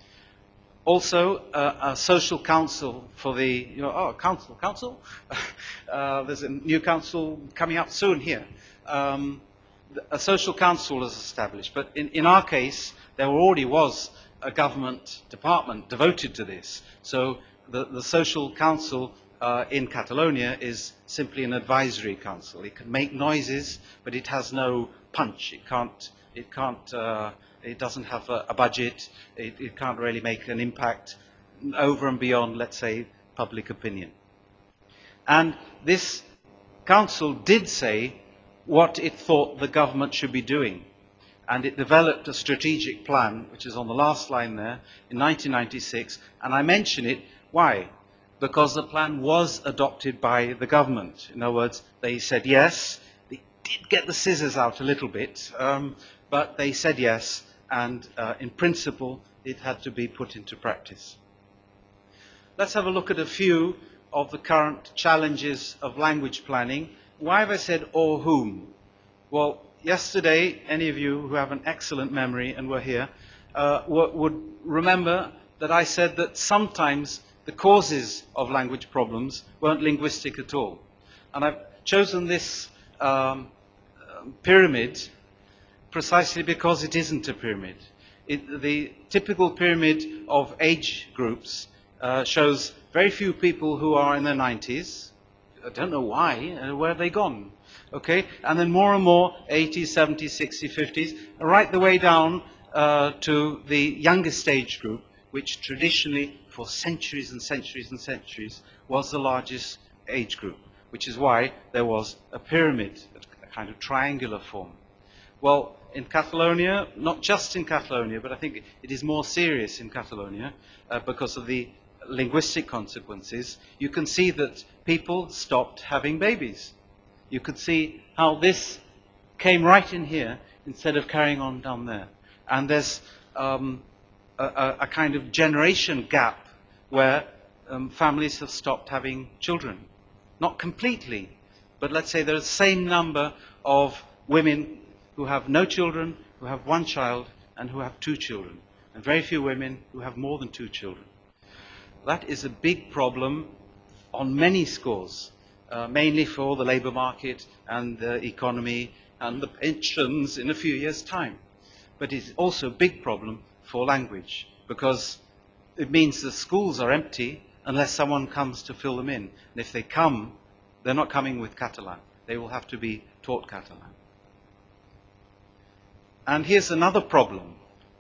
Also, uh, a social council for the, you know, oh, council, council? uh, there's a new council coming up soon here. Um, a social council was established, but in, in our case, there already was a government department devoted to this. So the, the social council uh, in Catalonia is simply an advisory council. It can make noises, but it has no punch. It can't, it can't, uh, it doesn't have a, a budget. It, it can't really make an impact over and beyond, let's say, public opinion. And this council did say what it thought the government should be doing. And it developed a strategic plan, which is on the last line there, in nineteen ninety-six. And I mention it, why? Because the plan was adopted by the government. In other words, they said yes. They did get the scissors out a little bit, um, but they said yes. And uh, in principle, it had to be put into practice. Let's have a look at a few of the current challenges of language planning. Why have I said or whom? Well, yesterday, any of you who have an excellent memory and were here uh, would remember that I said that sometimes the causes of language problems weren't linguistic at all. And I've chosen this um, pyramid precisely because it isn't a pyramid. It, the typical pyramid of age groups uh, shows very few people who are in their nineties. I don't know why, uh, where have they gone? Okay, and then more and more eighties, seventies, sixties, fifties, right the way down uh, to the youngest age group, which traditionally for centuries and centuries and centuries was the largest age group, which is why there was a pyramid, a kind of triangular form. Well, in Catalonia, not just in Catalonia, but I think it is more serious in Catalonia uh, because of the linguistic consequences, you can see that people stopped having babies. You could see how this came right in here instead of carrying on down there. And there's um, a, a kind of generation gap where um, families have stopped having children. Not completely, but let's say there's the same number of women who have no children, who have one child, and who have two children. And very few women who have more than two children. That is a big problem on many scores, uh, mainly for the labour market and the economy and the pensions in a few years' time. But it's also a big problem for language, because it means the schools are empty unless someone comes to fill them in. And if they come, they're not coming with Catalan. They will have to be taught Catalan. And here's another problem.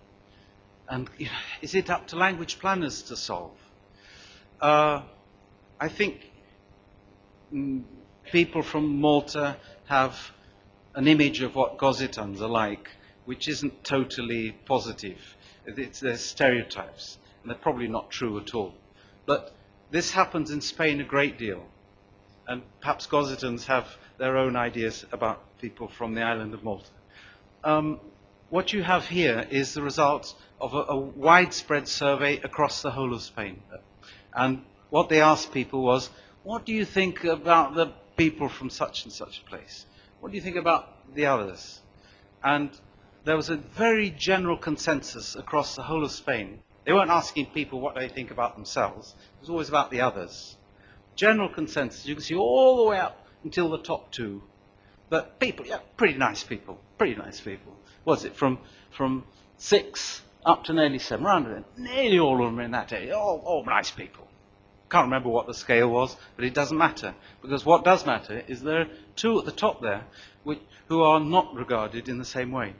And you know, is it up to language planners to solve? Uh, I think mm, people from Malta have an image of what Gozitans are like, which isn't totally positive. It's, there's stereotypes, and they're probably not true at all. But this happens in Spain a great deal. And perhaps Gozitans have their own ideas about people from the island of Malta. Um, what you have here is the result of a, a widespread survey across the whole of Spain. And what they asked people was, what do you think about the people from such and such a place? What do you think about the others? And there was a very general consensus across the whole of Spain. They weren't asking people what they think about themselves. It was always about the others. General consensus, you can see all the way up until the top two. But people, yeah, pretty nice people, pretty nice people. Was it from from six up to nearly seven, around it, nearly all of them in that area, all, all nice people. Can't remember what the scale was, but it doesn't matter. Because what does matter is there are two at the top there which, who are not regarded in the same way.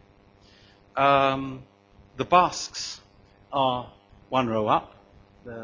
Um, the Basques are one row up. They're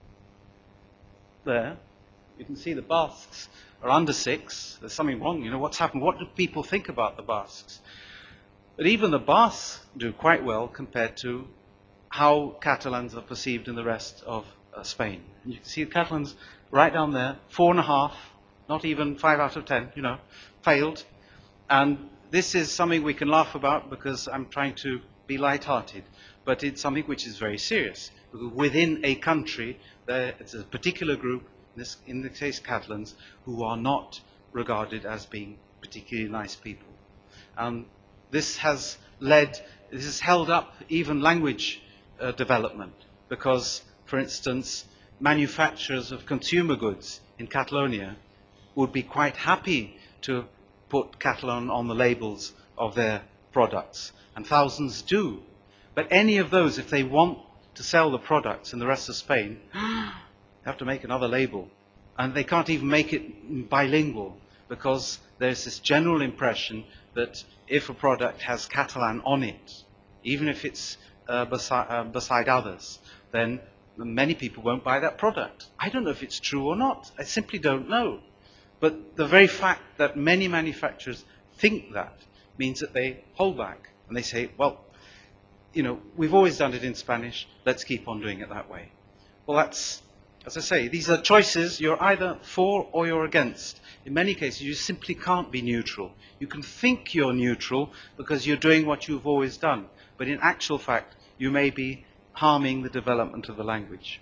there. You can see the Basques are under six. There's something wrong. You know, what's happened? What do people think about the Basques? But even the Basques do quite well compared to how Catalans are perceived in the rest of uh, Spain. And you can see the Catalans right down there, four and a half, not even five out of ten, you know, failed. And this is something we can laugh about because I'm trying to be light-hearted, but it's something which is very serious. Because within a country, there is a particular group, in this, in this case Catalans, who are not regarded as being particularly nice people. Um, this has led, this has held up even language uh, development, because, for instance, manufacturers of consumer goods in Catalonia would be quite happy to put Catalan on the labels of their products, and thousands do. But any of those, if they want to sell the products in the rest of Spain, have to make another label. And they can't even make it bilingual, because there's this general impression that if a product has Catalan on it, even if it's uh, beside, uh, beside others, then many people won't buy that product. I don't know if it's true or not. I simply don't know. But the very fact that many manufacturers think that means that they hold back and they say, well, you know, we've always done it in Spanish, let's keep on doing it that way. Well, that's, as I say, these are choices. You're either for or you're against. In many cases, you simply can't be neutral. You can think you're neutral because you're doing what you've always done. But in actual fact, you may be harming the development of the language.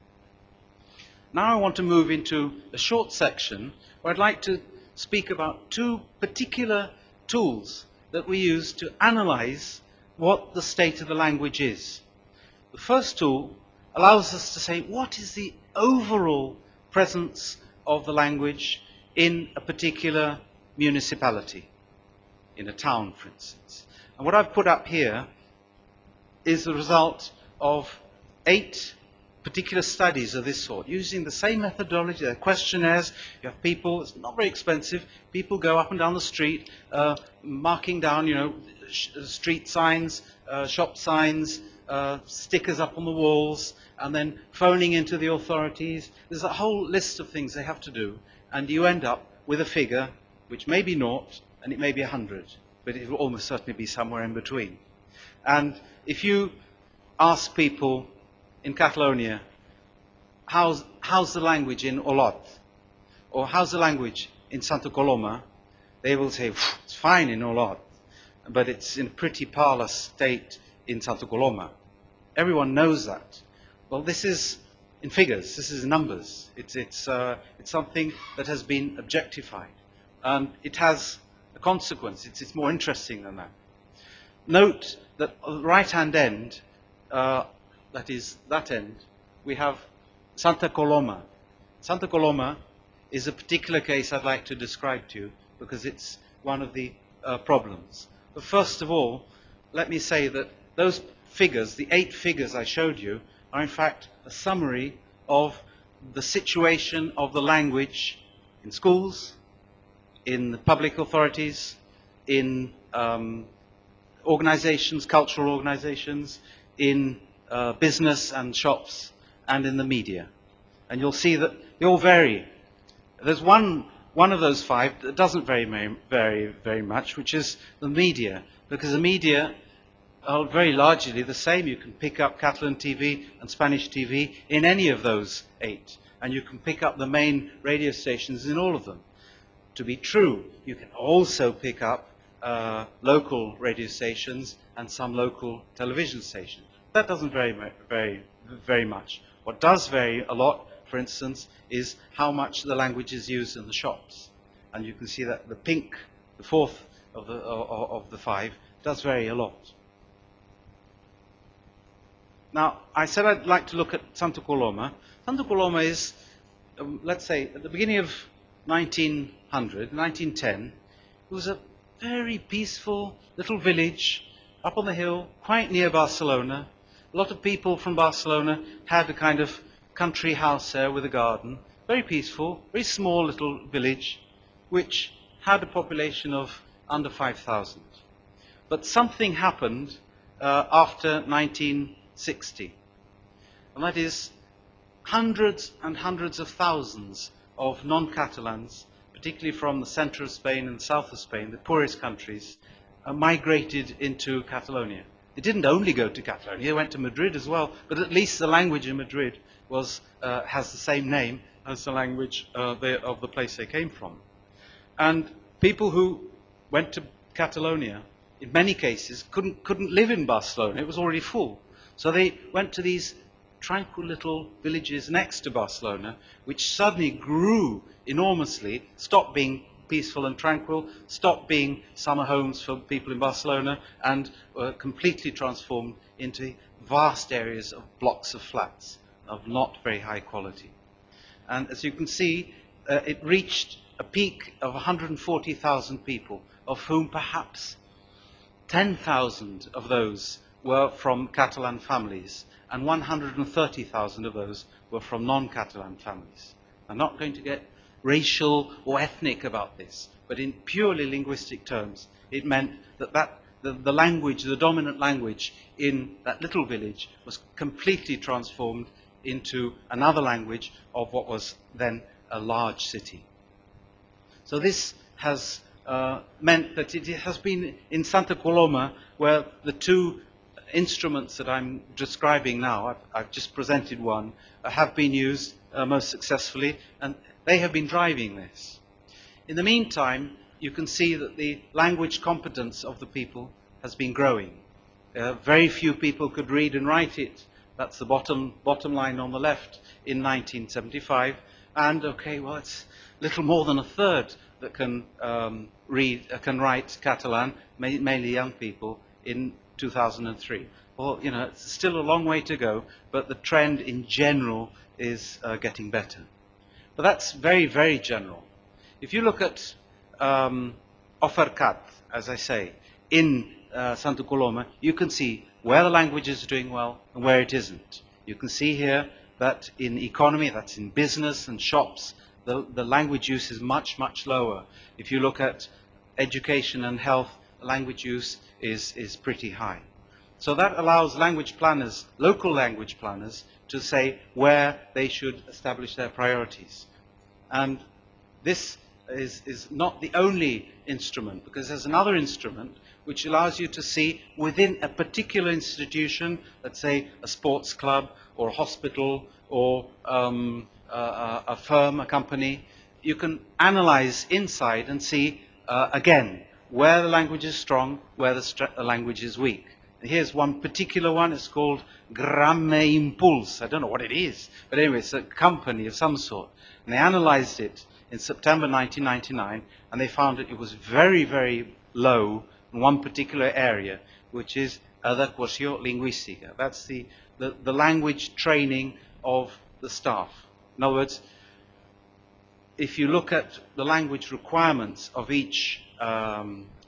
Now I want to move into a short section where I'd like to speak about two particular tools that we use to analyze what the state of the language is. The first tool allows us to say, what is the overall presence of the language in a particular municipality, in a town, for instance. And what I've put up here is the result of eight particular studies of this sort, using the same methodology. They're questionnaires. You have people, it's not very expensive, people go up and down the street, uh, marking down, you know, sh street signs, uh, shop signs, uh, stickers up on the walls, and then phoning into the authorities. There's a whole list of things they have to do, and you end up with a figure which may be naught, and it may be a hundred, but it will almost certainly be somewhere in between. And if you ask people in Catalonia, how's, how's the language in Olot? Or how's the language in Santa Coloma? They will say, it's fine in Olot, but it's in a pretty parlous state in Santa Coloma. Everyone knows that. Well, this is in figures, this is numbers. It's, it's, uh, it's something that has been objectified. And it has a consequence. It's, it's more interesting than that. Note that on the right-hand end, uh, that is that end, we have Santa Coloma. Santa Coloma is a particular case I'd like to describe to you because it's one of the uh, problems. But first of all, let me say that those figures, the eight figures I showed you, are in fact a summary of the situation of the language in schools, in the public authorities, in um, organizations, cultural organizations, in uh, business and shops, and in the media. And you'll see that they all vary. There's one, one of those five that doesn't vary very, very, very much, which is the media, because the media are very largely the same. You can pick up Catalan T V and Spanish T V in any of those eight, and you can pick up the main radio stations in all of them. To be true, you can also pick up uh, local radio stations and some local television stations. That doesn't vary very, very much. What does vary a lot, for instance, is how much the language is used in the shops. And you can see that the pink, the fourth of the, of, of the five, does vary a lot. Now, I said I'd like to look at Santa Coloma. Santa Coloma is, um, let's say, at the beginning of nineteen hundred, nineteen ten, it was a very peaceful little village up on the hill, quite near Barcelona. A lot of people from Barcelona had a kind of country house there with a garden. Very peaceful, very small little village, which had a population of under five thousand. But something happened uh, after nineteen sixty, and that is hundreds and hundreds of thousands of non-Catalans, particularly from the center of Spain and south of Spain, the poorest countries, uh, migrated into Catalonia. They didn't only go to Catalonia, they went to Madrid as well, but at least the language in Madrid was, uh, has the same name as the language uh, they, of the place they came from. And people who went to Catalonia, in many cases, couldn't, couldn't live in Barcelona, it was already full. So they went to these tranquil little villages next to Barcelona, which suddenly grew enormously, stopped being peaceful and tranquil, stopped being summer homes for people in Barcelona, and were completely transformed into vast areas of blocks of flats of not very high quality. And as you can see, uh, it reached a peak of one hundred forty thousand people, of whom perhaps ten thousand of those were from Catalan families, and one hundred thirty thousand of those were from non-Catalan families. I'm not going to get racial or ethnic about this, but in purely linguistic terms, it meant that, that the, the language, the dominant language in that little village was completely transformed into another language of what was then a large city. So this has uh, meant that it has been in Santa Coloma where the two instruments that I'm describing now, I've, I've just presented one, uh, have been used uh, most successfully, and they have been driving this. In the meantime, you can see that the language competence of the people has been growing. Uh, very few people could read and write it. That's the bottom, bottom line on the left in nineteen seventy-five. And, okay, well, it's little more than a third that can um, read, uh, can write Catalan, ma mainly young people, in two thousand three. Well, you know, it's still a long way to go, but the trend in general is uh, getting better. But that's very, very general. If you look at um, Ofercat, as I say, in uh, Santa Coloma, you can see where the language is doing well and where it isn't. You can see here that in economy, that's in business and shops, the, the language use is much, much lower. If you look at education and health, language use is, is pretty high. So that allows language planners, local language planners, to say where they should establish their priorities. And this is, is not the only instrument, because there's another instrument which allows you to see within a particular institution, let's say a sports club or a hospital or um, a, a firm, a company, you can analyze inside and see, uh, again, where the language is strong, where the, the language is weak. And here's one particular one, it's called Gramme Impuls. I don't know what it is, but anyway, it's a company of some sort. And they analyzed it in September nineteen ninety-nine, and they found that it was very, very low in one particular area, which is adecuació lingüística. That's the, the, the language training of the staff. In other words, if you look at the language requirements of each um,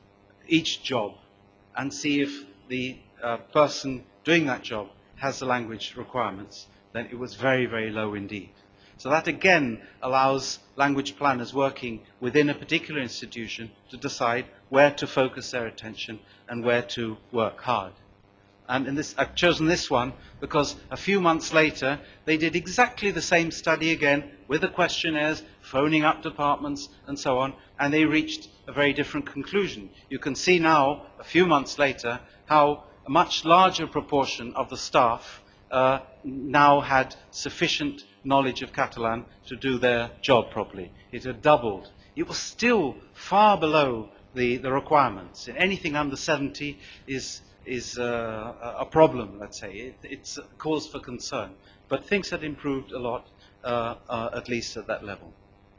each job and see if the uh, person doing that job has the language requirements, then it was very, very low indeed. So that again allows language planners working within a particular institution to decide where to focus their attention and where to work hard. And in this, I've chosen this one because a few months later they did exactly the same study again with the questionnaires, phoning up departments and so on, and they reached a very different conclusion. You can see now, a few months later, how a much larger proportion of the staff uh, now had sufficient knowledge of Catalan to do their job properly. It had doubled. It was still far below the, the requirements. Anything under seventy is, is uh, a problem, let's say. It, it's a cause for concern. But things had improved a lot, uh, uh, at least at that level.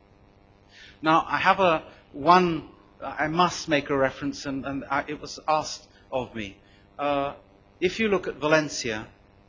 Now, I have a one, I must make a reference, and, and I, it was asked of me. Uh, if you look at Valencia,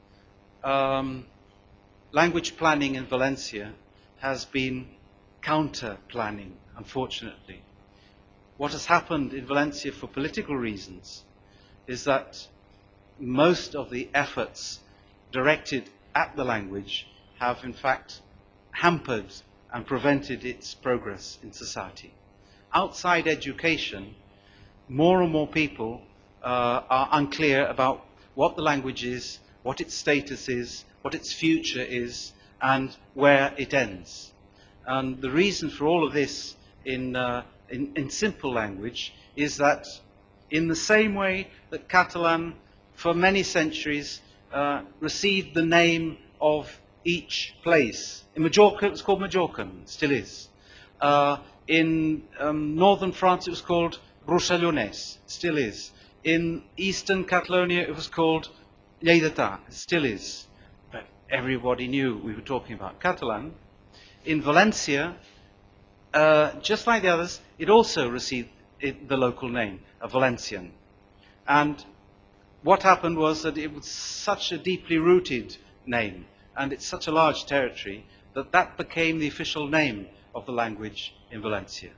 um, language planning in Valencia has been counter-planning, unfortunately. What has happened in Valencia for political reasons is that most of the efforts directed at the language have in fact hampered and prevented its progress in society. Outside education, more and more people uh, are unclear about what the language is, what its status is, what its future is, and where it ends. And the reason for all of this in, uh, in, in simple language is that in the same way that Catalan for many centuries uh, received the name of each place. In Majorca it was called Majorcan, still is. Uh, in um, northern France it was called Rossellonès, still is. In eastern Catalonia it was called Lleidatà, still is. But everybody knew we were talking about Catalan. In Valencia, uh, just like the others, it also received it, the local name, a Valencian. And what happened was that it was such a deeply rooted name, and it's such a large territory, that that became the official name of the language in Valencia.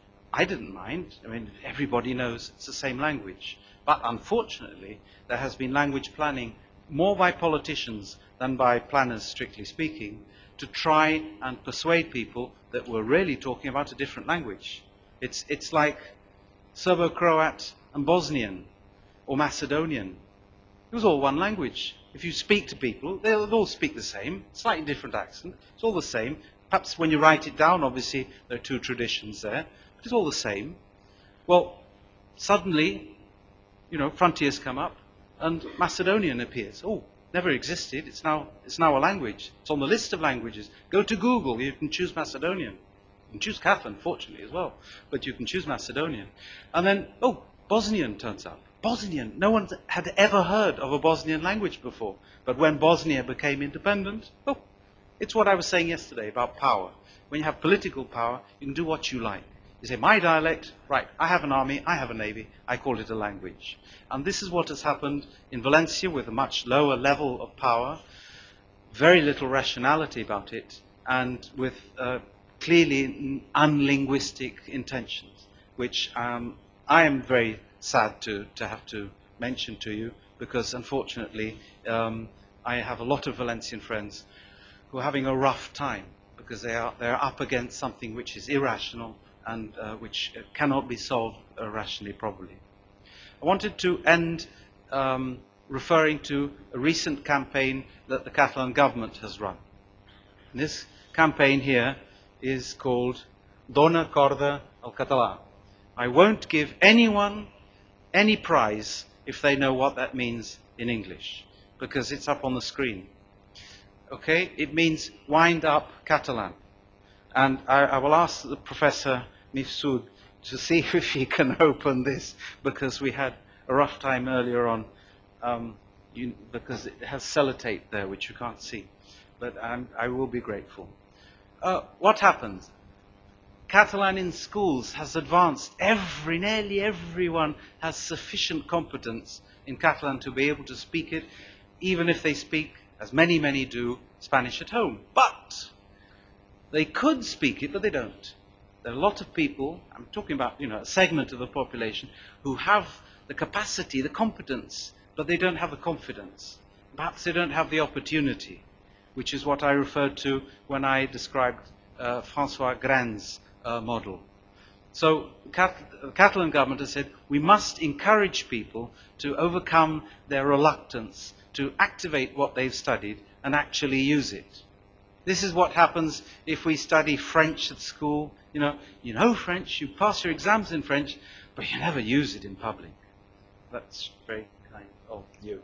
I didn't mind. I mean, everybody knows it's the same language. But unfortunately, there has been language planning more by politicians than by planners, strictly speaking, to try and persuade people that we're really talking about a different language. It's, it's like Serbo-Croat and Bosnian, or Macedonian. It was all one language. If you speak to people, they'll all speak the same, slightly different accent, it's all the same. Perhaps when you write it down, obviously, there are two traditions there, but it's all the same. Well, suddenly, you know, frontiers come up, and Macedonian appears. Oh, never existed, it's now, it's now a language. It's on the list of languages. Go to Google, you can choose Macedonian. You can choose Catalan, fortunately, as well, but you can choose Macedonian. And then, oh, Bosnian turns up. Bosnian, no one had ever heard of a Bosnian language before. But when Bosnia became independent, oh, it's what I was saying yesterday about power. When you have political power, you can do what you like. You say, my dialect, right, I have an army, I have a navy, I call it a language. And this is what has happened in Valencia with a much lower level of power, very little rationality about it, and with uh, clearly unlinguistic intentions, which um, I am very sad to, to have to mention to you, because unfortunately um, I have a lot of Valencian friends who are having a rough time, because they are, they are up against something which is irrational and uh, which cannot be solved uh, rationally, probably. I wanted to end um, referring to a recent campaign that the Catalan government has run. And this campaign here is called Dona Corda al Català. I won't give anyone any prize if they know what that means in English, because it's up on the screen. Okay, it means wind up Catalan. And I, I will ask the Professor Mifsud to see if he can open this, because we had a rough time earlier on, um, you, because it has sellotape there which you can't see. But I'm, I will be grateful. Uh, what happens? Catalan in schools has advanced. Every, nearly everyone has sufficient competence in Catalan to be able to speak it, even if they speak, as many, many do, Spanish at home. But they could speak it, but they don't. There are a lot of people, I'm talking about, you know, a segment of the population, who have the capacity, the competence, but they don't have the confidence. Perhaps they don't have the opportunity, which is what I referred to when I described uh, François Gran's uh, model. So the Cat Catalan government has said, we must encourage people to overcome their reluctance to activate what they've studied and actually use it. This is what happens if we study French at school. You know, you know French, you pass your exams in French, but you never use it in public. That's very kind of you.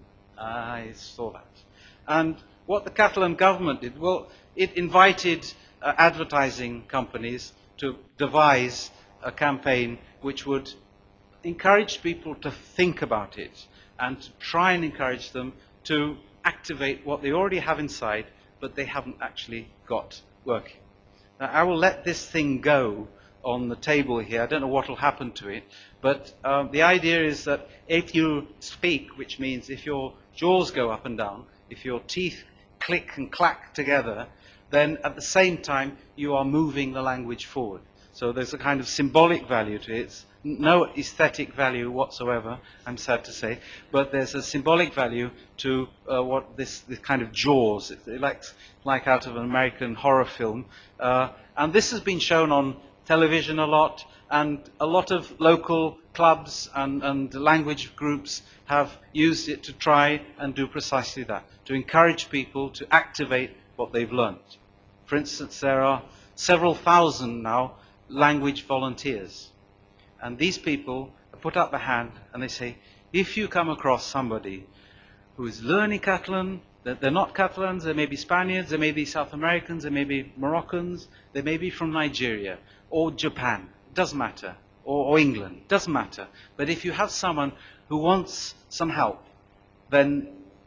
I saw that. And what the Catalan government did, well, it invited uh, advertising companies to devise a campaign which would encourage people to think about it and to try and encourage them to activate what they already have inside, but they haven't actually got working. Now, I will let this thing go on the table here. I don't know what will happen to it, but um, the idea is that if you speak, which means if your jaws go up and down, if your teeth click and clack together, then at the same time you are moving the language forward. So there's a kind of symbolic value to it. It's no aesthetic value whatsoever, I'm sad to say, but there's a symbolic value to uh, what this, this kind of jaws, it's like, like out of an American horror film. Uh, and this has been shown on television a lot, and a lot of local clubs and, and language groups have used it to try and do precisely that, to encourage people to activate what they've learned. For instance, there are several thousand now language volunteers. And these people put up their hand and they say, if you come across somebody who is learning Catalan, that they're not Catalans, they may be Spaniards, they may be South Americans, they may be Moroccans, they may be from Nigeria or Japan, it doesn't matter, or, or England, it doesn't matter. But if you have someone who wants some help, then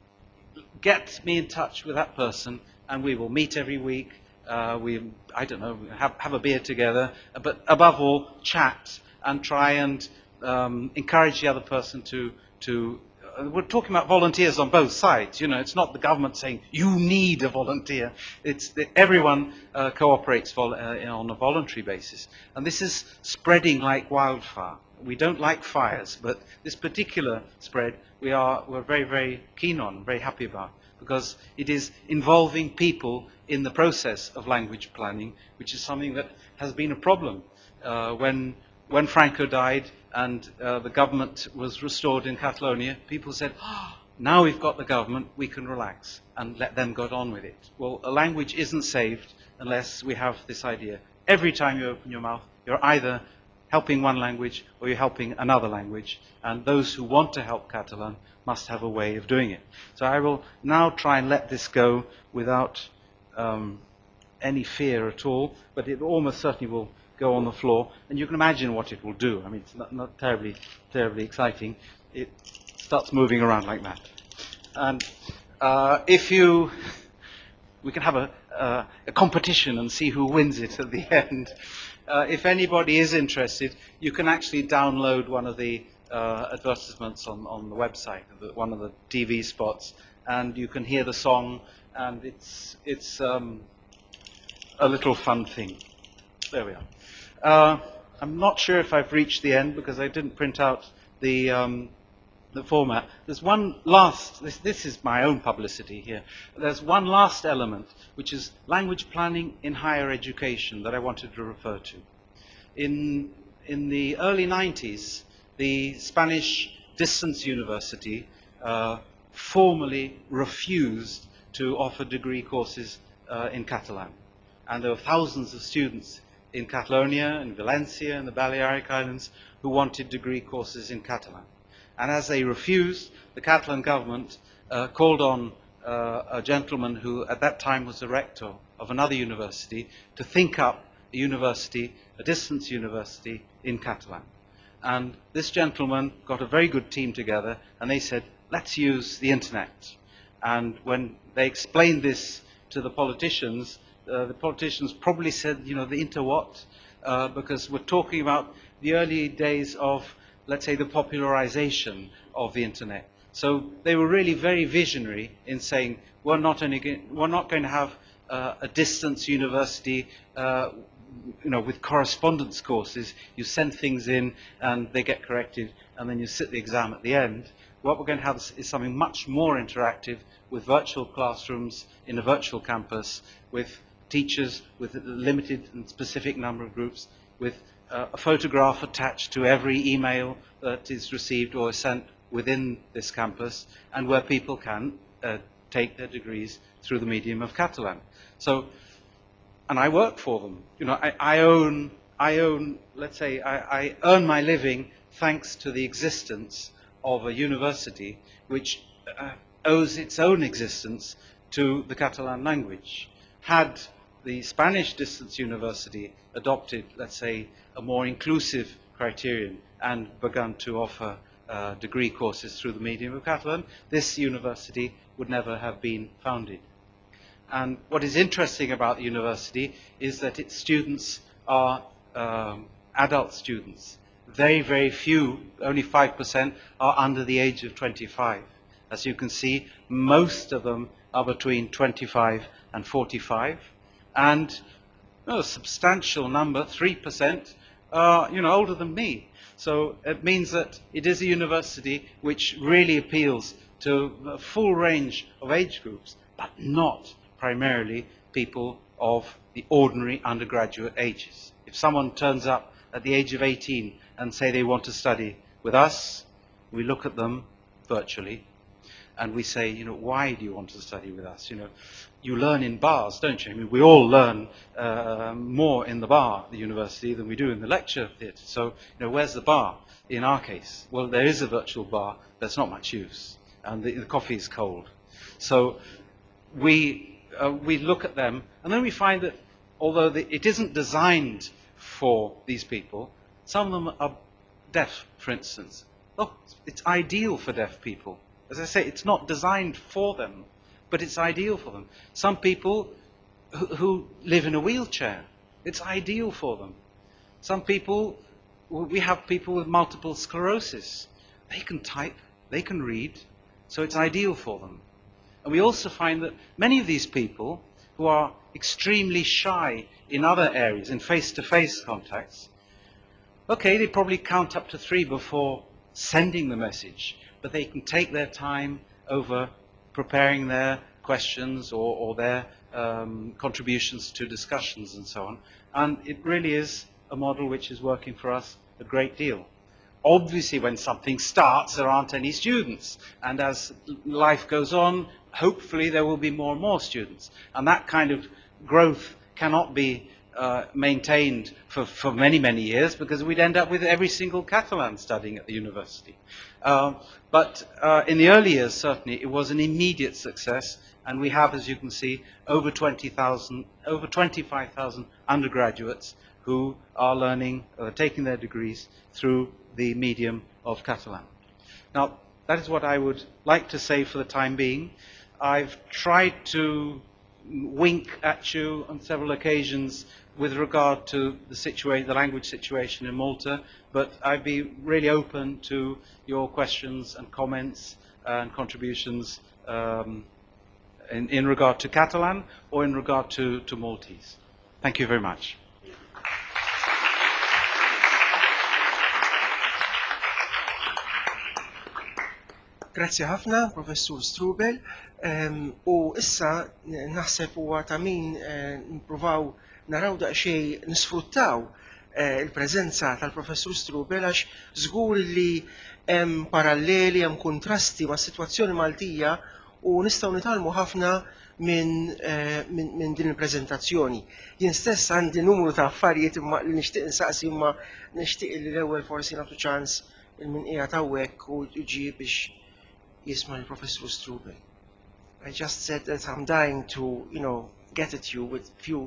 get me in touch with that person and we will meet every week. Uh, we, I don't know, have, have a beer together, but above all, chat and try and um, encourage the other person to, to uh, we're talking about volunteers on both sides, you know, it's not the government saying, you need a volunteer, it's that everyone uh, cooperates vol uh, on a voluntary basis. And this is spreading like wildfire. We don't like fires, but this particular spread we are, we're very, very keen on, very happy about, because it is involving people in the process of language planning, which is something that has been a problem. Uh, when, when Franco died and uh, the government was restored in Catalonia, people said, oh, now we've got the government, we can relax and let them get on with it. Well, a language isn't saved unless we have this idea. Every time you open your mouth, you're either helping one language or you're helping another language, and those who want to help Catalan must have a way of doing it. So I will now try and let this go without um, any fear at all, but it almost certainly will go on the floor, and you can imagine what it will do. I mean, it's not, not terribly, terribly exciting. It starts moving around like that. And uh, if you, we can have a, uh, a competition and see who wins it at the end. Uh, if anybody is interested, you can actually download one of the uh, advertisements on, on the website, one of the T V spots, and you can hear the song, and it's, it's um, a little fun thing. There we are. Uh, I'm not sure if I've reached the end because I didn't print out the, um, the format. There's one last, this, this is my own publicity here, there's one last element, which is language planning in higher education that I wanted to refer to. In, in the early nineties, the Spanish distance university uh, formally refused to offer degree courses uh, in Catalan. And there were thousands of students in Catalonia, in Valencia, and the Balearic Islands who wanted degree courses in Catalan. And as they refused, the Catalan government uh, called on uh, a gentleman who at that time was the rector of another university to think up a university, a distance university in Catalan. And this gentleman got a very good team together and they said, let's use the internet. And when they explained this to the politicians, uh, the politicians probably said, you know, the inter what? Uh, because we're talking about the early days of, let's say, the popularization of the internet. So they were really very visionary in saying, we're not, only we're not going to have uh, a distance university uh, you know, with correspondence courses, you send things in and they get corrected, and then you sit the exam at the end. What we're going to have is something much more interactive, with virtual classrooms in a virtual campus, with teachers with a limited and specific number of groups, with uh, a photograph attached to every email that is received or is sent within this campus, and where people can uh, take their degrees through the medium of Catalan. So, and I work for them. You know, I, I own, I own, let's say, I, I earn my living thanks to the existence of a university which uh, owes its own existence to the Catalan language. Had the Spanish distance university adopted, let's say, a more inclusive criterion and begun to offer uh, degree courses through the medium of Catalan, this university would never have been founded. And what is interesting about the university is that its students are um, adult students. Very, very few, only five percent, are under the age of twenty-five. As you can see, most of them are between twenty-five and forty-five. And no, a substantial number, three percent, are you know, older than me. So it means that it is a university which really appeals to a full range of age groups, but not primarily people of the ordinary undergraduate ages. If someone turns up at the age of eighteen and say they want to study with us, we look at them virtually and we say, you know, why do you want to study with us? You know, you learn in bars, don't you? I mean, we all learn uh, more in the bar at the university than we do in the lecture theatre. So, you know, where's the bar in our case? Well, there is a virtual bar, but it's not much use, and the, the coffee is cold. So we, uh, we look at them, and then we find that although the, it isn't designed for these people, some of them are deaf, for instance. Oh, it's ideal for deaf people. As I say, it's not designed for them, but it's ideal for them. Some people who, who live in a wheelchair, it's ideal for them. Some people, we have people with multiple sclerosis. They can type, they can read, so it's ideal for them. And we also find that many of these people who are extremely shy in other areas, in face-to-face contacts, okay, they probably count up to three before sending the message, but they can take their time over preparing their questions or, or their um, contributions to discussions and so on. And it really is a model which is working for us a great deal. Obviously, when something starts, there aren't any students. And as life goes on, hopefully there will be more and more students. And that kind of growth cannot be uh, maintained for, for many, many years, because we'd end up with every single Catalan studying at the university. Uh, but uh, in the early years, certainly, it was an immediate success. And we have, as you can see, over twenty thousand, over twenty-five thousand undergraduates who are learning, uh, taking their degrees through the medium of Catalan. Now, that is what I would like to say for the time being. I've tried to wink at you on several occasions with regard to the situation, the language situation in Malta, but I'd be really open to your questions and comments and contributions um, in, in regard to Catalan or in regard to, to Maltese. Thank you very much. Grazzi ħafna, Professur Strubel. Um, u issa naħseb huwa ta' min uh, nippruvaw naraw daqsxejn nisfruttaw uh, il-preżenza tal-Professur Strubel għax żgur li hemm paralleli, hemm kontrasti ma' sitwazzjoni Maltija u nistgħu nitalmu ħafna minn uh, min, min din il-preżentazzjoni. Jien stess għandi numru ta' affarijiet imma li nixtieq insaqsi imma nixtieq li l-ewwel forsi nagħtu ċans il-min qiegħed hawnhekk u jiġi biex jisma' il-Professur Strubel. I just said that I'm dying to, you know, get at you with few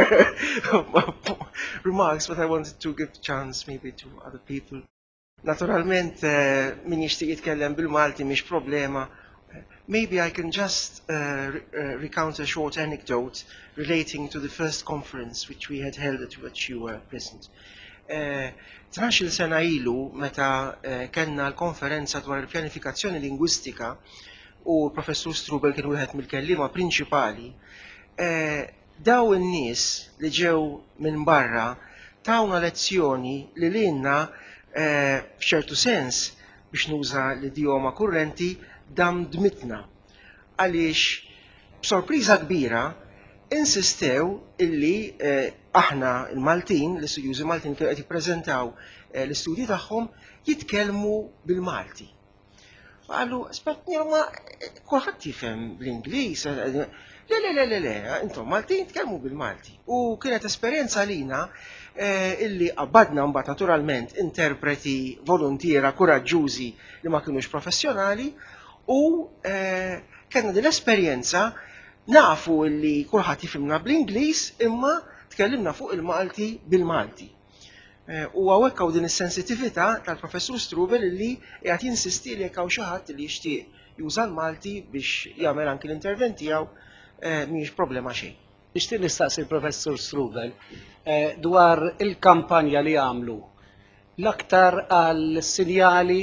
remarks, but I wanted to give a chance maybe to other people. Naturalment, uh, min jixtieq jitkellem bil-Malti mhix problema. Maybe I can just uh, re uh, recount a short anecdote relating to the first conference which we had held at which you were present. tnax-il sena ilu meta uh, kellna l-konferenza dwar il-pjanifikazzjoni lingwistika u l-Professur Strubel kien wieħed mill-kelliema prinċipali, uh, daw in-nies li ġew minn barra tawna lezzjoni li lilna eh, f'ċertu sens biex nuża l-idjoma kurrenti dam dmitna. Għaliex b'sorpriża kbira insistew illi eh, aħna il-Maltin, l-istudjużi Maltin kienu qed jippreżentaw eh, l-istudji tagħhom jitkellmu bil-Malti. Għallu, aspett, ma kulħadd jifhem bl-Ingliż. Le, le, le, le, le, intom Maltin tkellmu bil-Malti. U kienet esperjenza lina eh, illi qabbadna mbagħad naturalment interpreti volontiera kuraġġużi li ma kinux professjonali u eh, kellna din l-esperjenza nafu illi kulħadd jifhimna bl-Ingliż imma tkellimna fuq il-Malti bil-Malti. U għawek għaw din is-sensitività tal-professur Strubel illi jgħat jinsisti li jekk hawn xi ħadd li jixtieq juża l-Malti biex jagħmel anki l-intervent tiegħu mhijiex problema xejn. Nixtieq nistaqsi l-professur Strubel dwar il-kampanja li għamlu l-aktar għal sinjali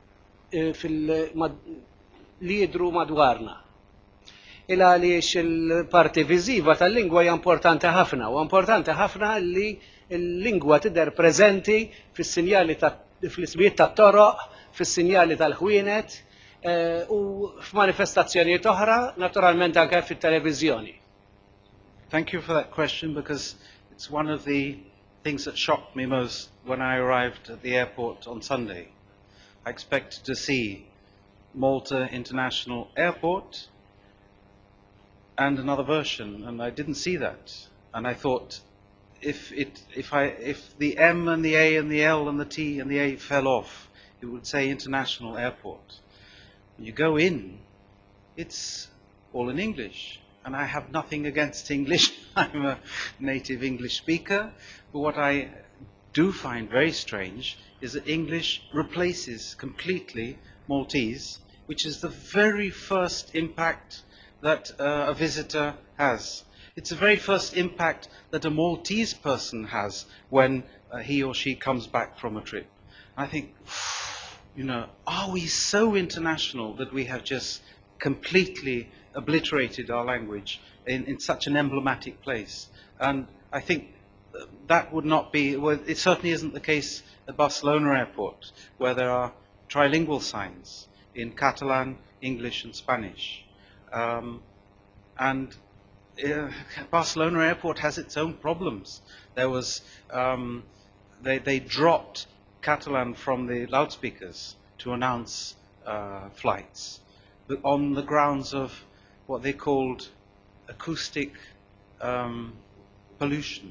li jidhru madwarna. Il għaliex il-parti viżiva tal-lingwa hija importanti ħafna u importanti ħafna li il-lingwa tidher preżenti fis-sinjali fl-ismijiet tat-toroq, fis-sinjali tal-ħwienet u f'manifestazzjonijiet oħra, naturalment anke fit-televiżjoni. Thank you for that question because it's one of the things that shocked me most when I arrived at the airport on Sunday. I expected to see Malta International Airport and another version, and I didn't see that. And I thought, if it, if I, if the M and the A and the L and the T and the A fell off, it would say International Airport. When you go in, it's all in English, and I have nothing against English. I'm a native English speaker, but what I do find very strange is that English replaces completely Maltese, which is the very first impact that uh, a visitor has. It's the very first impact that a Maltese person has when uh, he or she comes back from a trip. I think, you know, are we so international that we have just completely obliterated our language in, in such an emblematic place? And I think that would not be, well, it certainly isn't the case at Barcelona Airport, where there are trilingual signs in Catalan, English and Spanish. Um, and uh, Barcelona Airport has its own problems. There was, um, they, they dropped Catalan from the loudspeakers to announce uh, flights, but on the grounds of what they called acoustic um, pollution.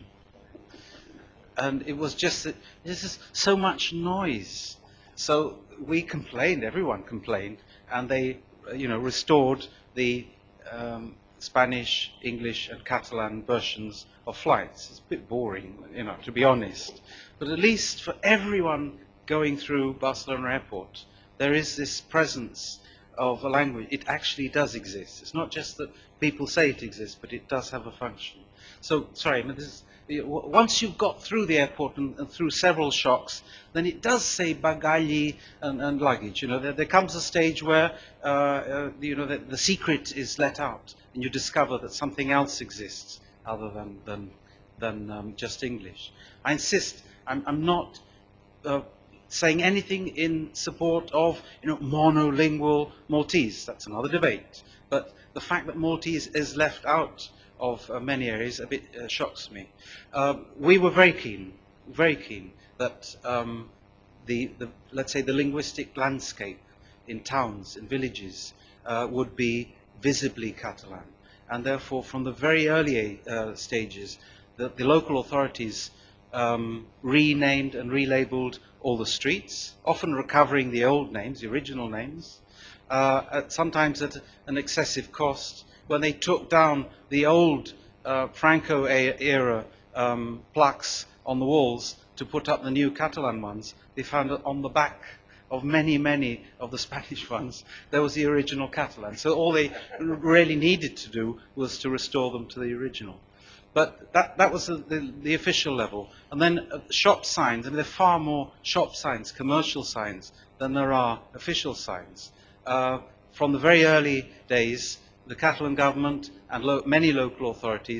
And it was just that this is so much noise. So we complained, everyone complained, and they, you know, restored the um, Spanish, English, and Catalan versions of flights. It's a bit boring, you know, to be honest. But at least for everyone going through Barcelona Airport, there is this presence of a language. It actually does exist. It's not just that people say it exists, but it does have a function. So, sorry, this is, once you've got through the airport and, and through several shocks, then it does say bagagli and, and luggage. You know, there, there comes a stage where uh, uh, you know the, the secret is let out, and you discover that something else exists other than than than um, just English. I insist. I'm, I'm not uh, saying anything in support of you know monolingual Maltese. That's another debate. But the fact that Maltese is left out of uh, many areas a bit uh, shocks me. Uh, we were very keen, very keen that um, the, the, let's say, the linguistic landscape in towns, in villages, uh, would be visibly Catalan. And therefore, from the very early uh, stages, the, the local authorities um, renamed and relabeled all the streets, often recovering the old names, the original names, uh, at, sometimes at an excessive cost. When they took down the old uh, Franco-era um, plaques on the walls to put up the new Catalan ones, they found that on the back of many, many of the Spanish ones, there was the original Catalan. So all they really needed to do was to restore them to the original. But that, that was the, the, the official level. And then uh, shop signs, and there are far more shop signs, commercial signs, than there are official signs. Uh, from the very early days, the Catalan government and lo many local authorities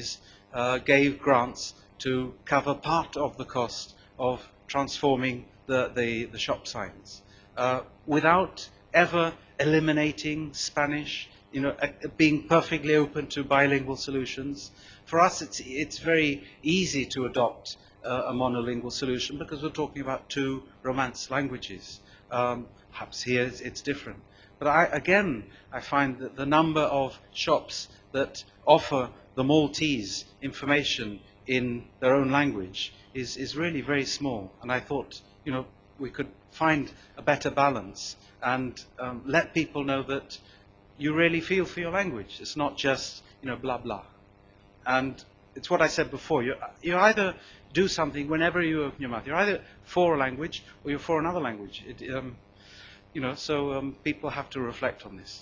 uh, gave grants to cover part of the cost of transforming the, the, the shop signs, uh, without ever eliminating Spanish, you know, uh, being perfectly open to bilingual solutions. For us, it's, it's very easy to adopt uh, a monolingual solution because we're talking about two Romance languages. Um, perhaps here it's, it's different. But I, again, I find that the number of shops that offer the Maltese information in their own language is, is really very small. And I thought, you know, we could find a better balance and um, let people know that you really feel for your language. It's not just, you know, blah, blah. And it's what I said before. You, you either do something whenever you open your mouth. You're either for a language or you're for another language. It, um, you know, so um, people have to reflect on this.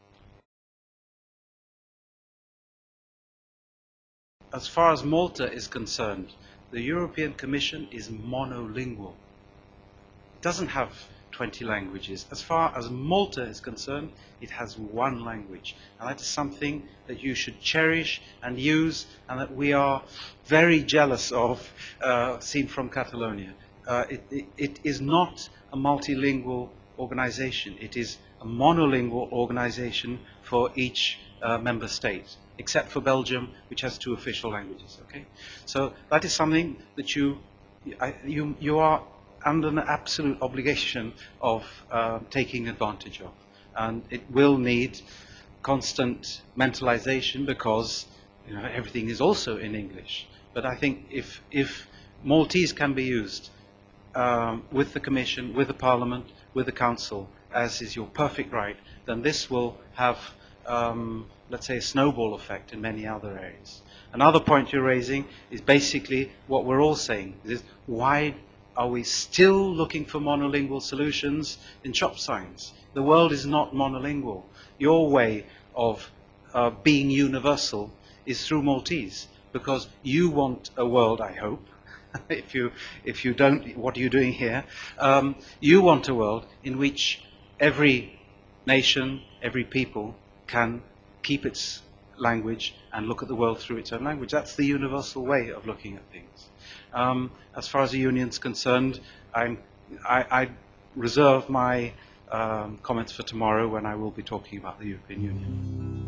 As far as Malta is concerned, the European Commission is monolingual. It doesn't have twenty languages. As far as Malta is concerned, it has one language. And that is something that you should cherish and use, and that we are very jealous of, uh, seen from Catalonia. Uh, it, it, it is not a multilingual organization. It is a monolingual organization for each uh, member state, except for Belgium, which has two official languages. Okay, so that is something that you I, you you are under an absolute obligation of uh, taking advantage of, and it will need constant mentalization because, you know, everything is also in English. But I think if if Maltese can be used um, with the Commission, with the Parliament, with the Council, as is your perfect right, then this will have, um, let's say, a snowball effect in many other areas. Another point you're raising is basically what we're all saying, is why are we still looking for monolingual solutions in shop signs? The world is not monolingual. Your way of uh, being universal is through Maltese, because you want a world, I hope, if you if you don't, what are you doing here? Um, you want a world in which every nation, every people can keep its language and look at the world through its own language. That's the universal way of looking at things. Um, as far as the union's concerned, I'm, I, I reserve my um, comments for tomorrow when I will be talking about the European Union.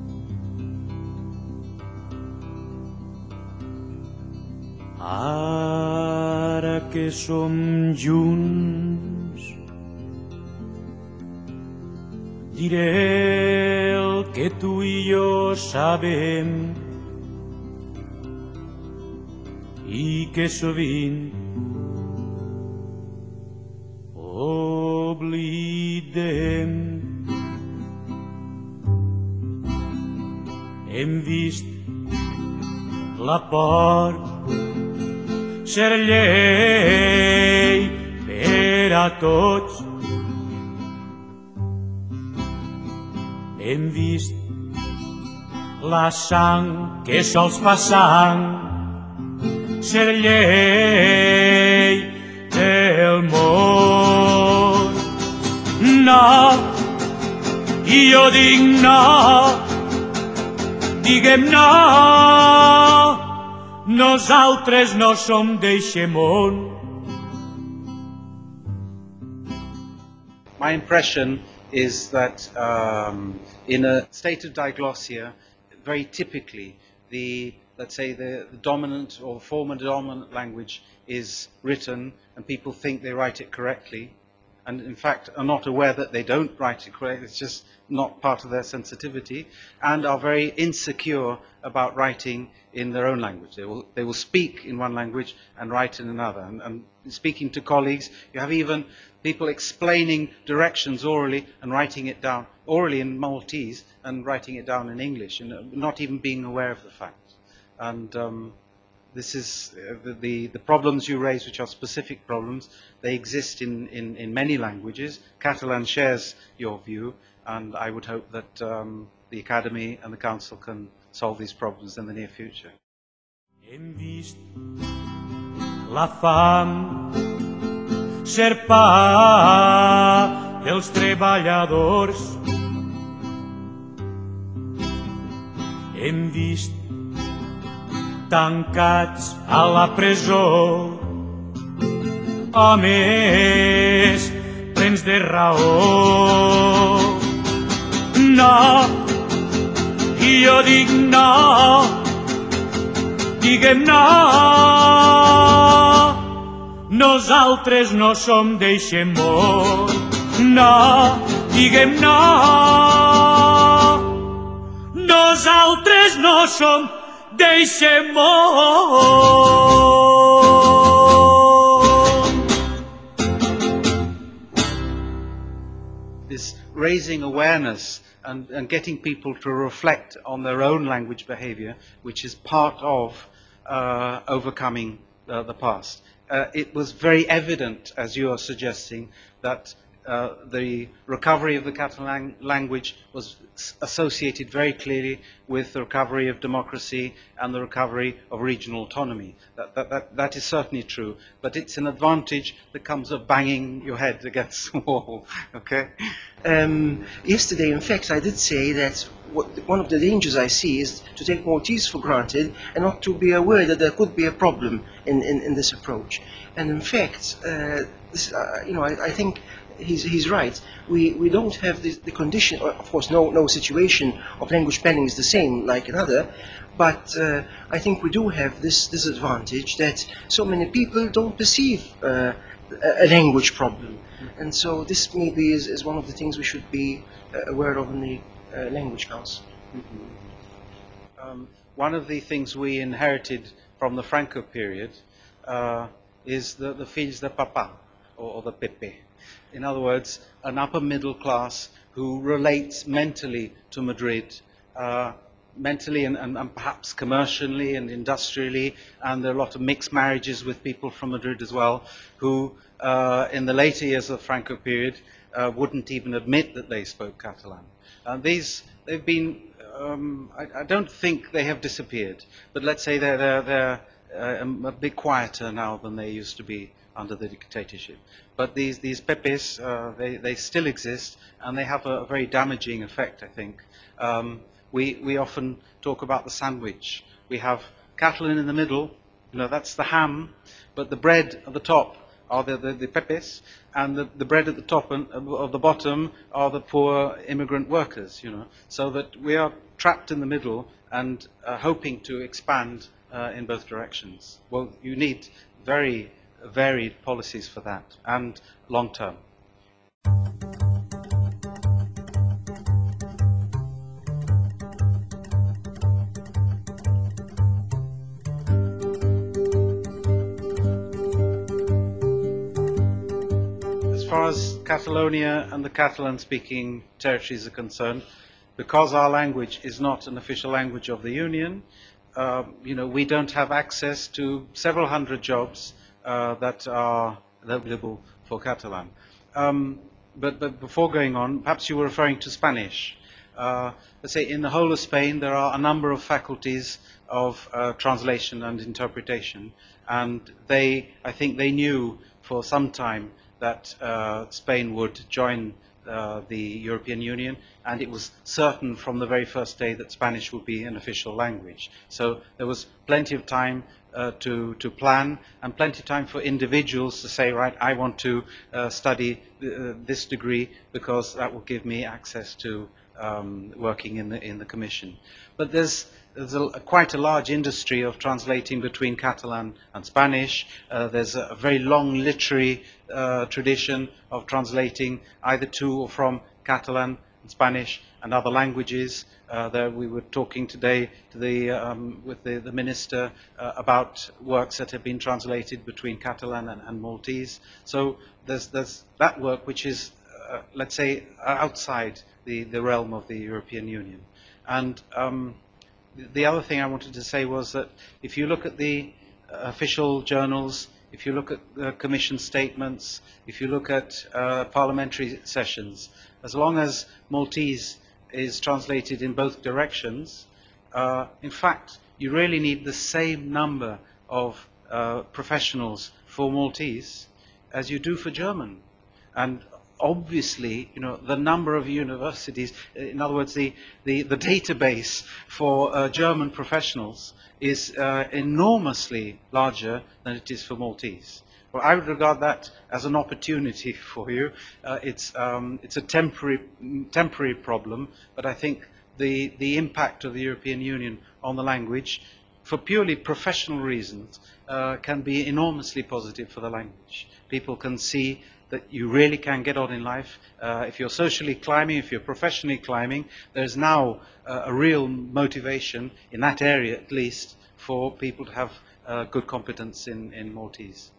Ara que som junts, diré el que tu i jo sabem i que sovint oblidem. Hem vist la por ser llei per a tots. Hem vist la sang que sols fa sang ser llei del món. No, i jo dic no, diguem no, nosaltres no som d'eixe món. My impression is that um, in a state of diglossia, very typically, the, let's say, the, the dominant or former dominant language is written and people think they write it correctly, and in fact are not aware that they don't write it correctly. It's just not part of their sensitivity, and are very insecure about writing in their own language. They will, they will speak in one language and write in another. And, and speaking to colleagues, you have even people explaining directions orally and writing it down orally in Maltese and writing it down in English, and not even being aware of the fact. And um, this is uh, the, the, the problems you raise, which are specific problems. They exist in, in, in many languages. Catalan shares your view, and I would hope that um, the Academy and the Council can solve these problems in the near future. Hem vist la fam ser pa dels treballadors. Hem vist tancats a la presó. Homes plens de raó. No, i jo dic no, diguem no. Nosaltres no som d'Eixemó. No, diguem no. Nosaltres no som d'Eixemó. This raising awareness and, and getting people to reflect on their own language behavior, which is part of uh, overcoming uh, the past. Uh, it was very evident, as you are suggesting, that uh, the recovery of the Catalan language was associated very clearly with the recovery of democracy and the recovery of regional autonomy. That, that, that, that is certainly true, but it's an advantage that comes of banging your head against the wall, okay? Um, yesterday, in fact, I did say that what, one of the dangers I see is to take Maltese for granted and not to be aware that there could be a problem in, in, in this approach. And in fact, uh, this, uh, you know, I, I think he's, he's right. We, we don't have the, the condition, of course, no, no situation of language planning is the same like another, but uh, I think we do have this disadvantage that so many people don't perceive uh, a language problem. And so this maybe is, is one of the things we should be uh, aware of in the uh, Language Council. Mm-hmm. um, one of the things we inherited from the Franco period uh, is the, the fills de papa, or, or the Pepe. In other words, an upper middle class who relates mentally to Madrid, uh, mentally and, and, and perhaps commercially and industrially, and there are a lot of mixed marriages with people from Madrid as well, who uh, in the later years of the Franco period uh, wouldn't even admit that they spoke Catalan. And these, they've been, um, I, I don't think they have disappeared, but let's say they're, they're, they're uh, a bit quieter now than they used to be under the dictatorship. But these, these pepes, uh, they, they still exist, and they have a, a very damaging effect, I think. Um, we, we often talk about the sandwich. We have Catalan in the middle, you know, that's the ham, but the bread at the top are the, the, the pepes, and the, the bread at the top and of the bottom are the poor immigrant workers, you know. So that we are trapped in the middle and uh, hoping to expand uh, in both directions. Well, you need very varied policies for that, and long term. As far as Catalonia and the Catalan-speaking territories are concerned, because our language is not an official language of the Union, uh, you know, we don't have access to several hundred jobs Uh, that are available for Catalan. Um, but, but before going on, perhaps you were referring to Spanish. Uh, let's say in the whole of Spain there are a number of faculties of uh, translation and interpretation, and they, I think they knew for some time that uh, Spain would join uh, the European Union, and it was certain from the very first day that Spanish would be an official language. So there was plenty of time Uh, to, to plan, and plenty of time for individuals to say, right, I want to uh, study uh, this degree because that will give me access to um, working in the, in the Commission. But there's, there's a, a quite a large industry of translating between Catalan and Spanish. Uh, there's a, a very long literary uh, tradition of translating either to or from Catalan and Spanish and other languages. Uh, there we were talking today to the, um, with the, the minister uh, about works that have been translated between Catalan and, and Maltese. So there's, there's that work which is, uh, let's say, outside the, the realm of the European Union. And um, the other thing I wanted to say was that if you look at the official journals, if you look at the Commission statements, if you look at uh, parliamentary sessions, as long as Maltese is translated in both directions, uh, in fact, you really need the same number of uh, professionals for Maltese as you do for German. And obviously, you know, the number of universities, in other words, the, the, the database for uh, German professionals is uh, enormously larger than it is for Maltese. Well, I would regard that as an opportunity for you. Uh, it's, um, it's a temporary, temporary problem, but I think the, the impact of the European Union on the language, for purely professional reasons, uh, can be enormously positive for the language. People can see that you really can get on in life. Uh, if you're socially climbing, if you're professionally climbing, there's now uh, a real motivation, in that area at least, for people to have uh, good competence in, in Maltese.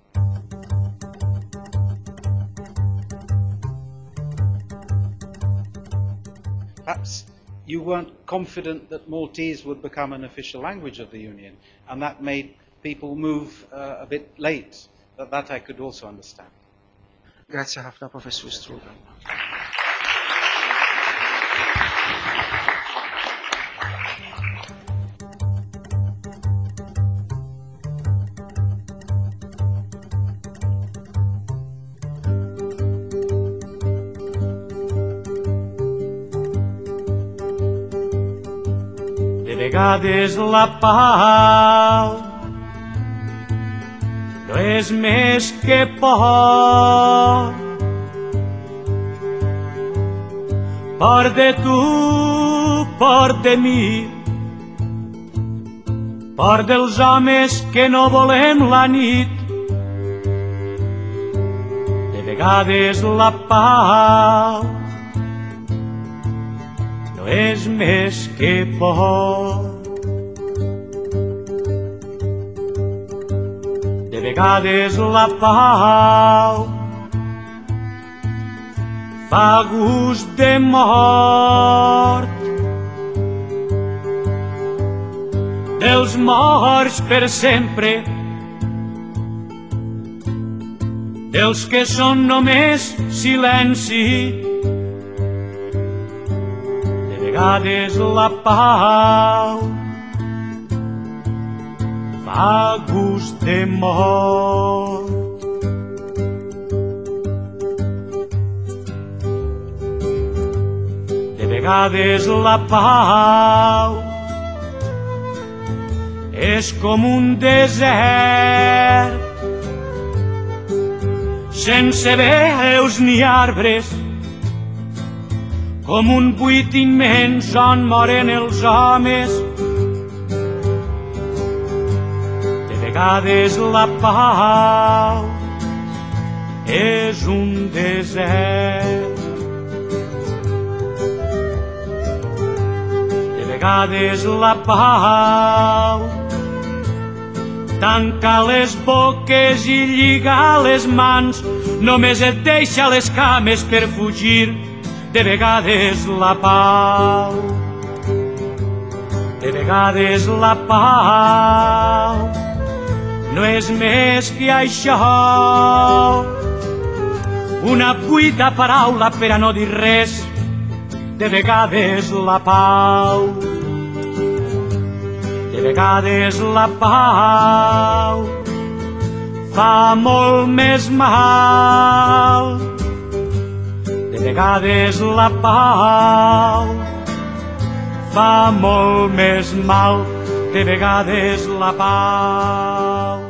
Perhaps you weren't confident that Maltese would become an official language of the Union, and that made people move uh, a bit late. That, that I could also understand. Grazie ħafna, Professur Strubel. De vegades la pau no és més que por, por de tu, por de mi, por dels homes que no volem la nit. De vegades la pau no és més que por. De vegades la pau fa gust de mort, dels morts per sempre, dels que són només silenci. De vegades la pau fa gust de mort. De vegades la pau és com un desert, sense veus ni arbres, com un buit immens on moren els homes. De vegades la pau és un desert. De vegades la pau tanca les boques i lliga les mans, només et deixa les cames per fugir. De vegades la pau, de vegades la pau no és més que això, una buida paraula per a no dir res. De vegades la pau, de vegades la pau fa molt més mal. De vegades la pau fa molt més mal. De vegades la pau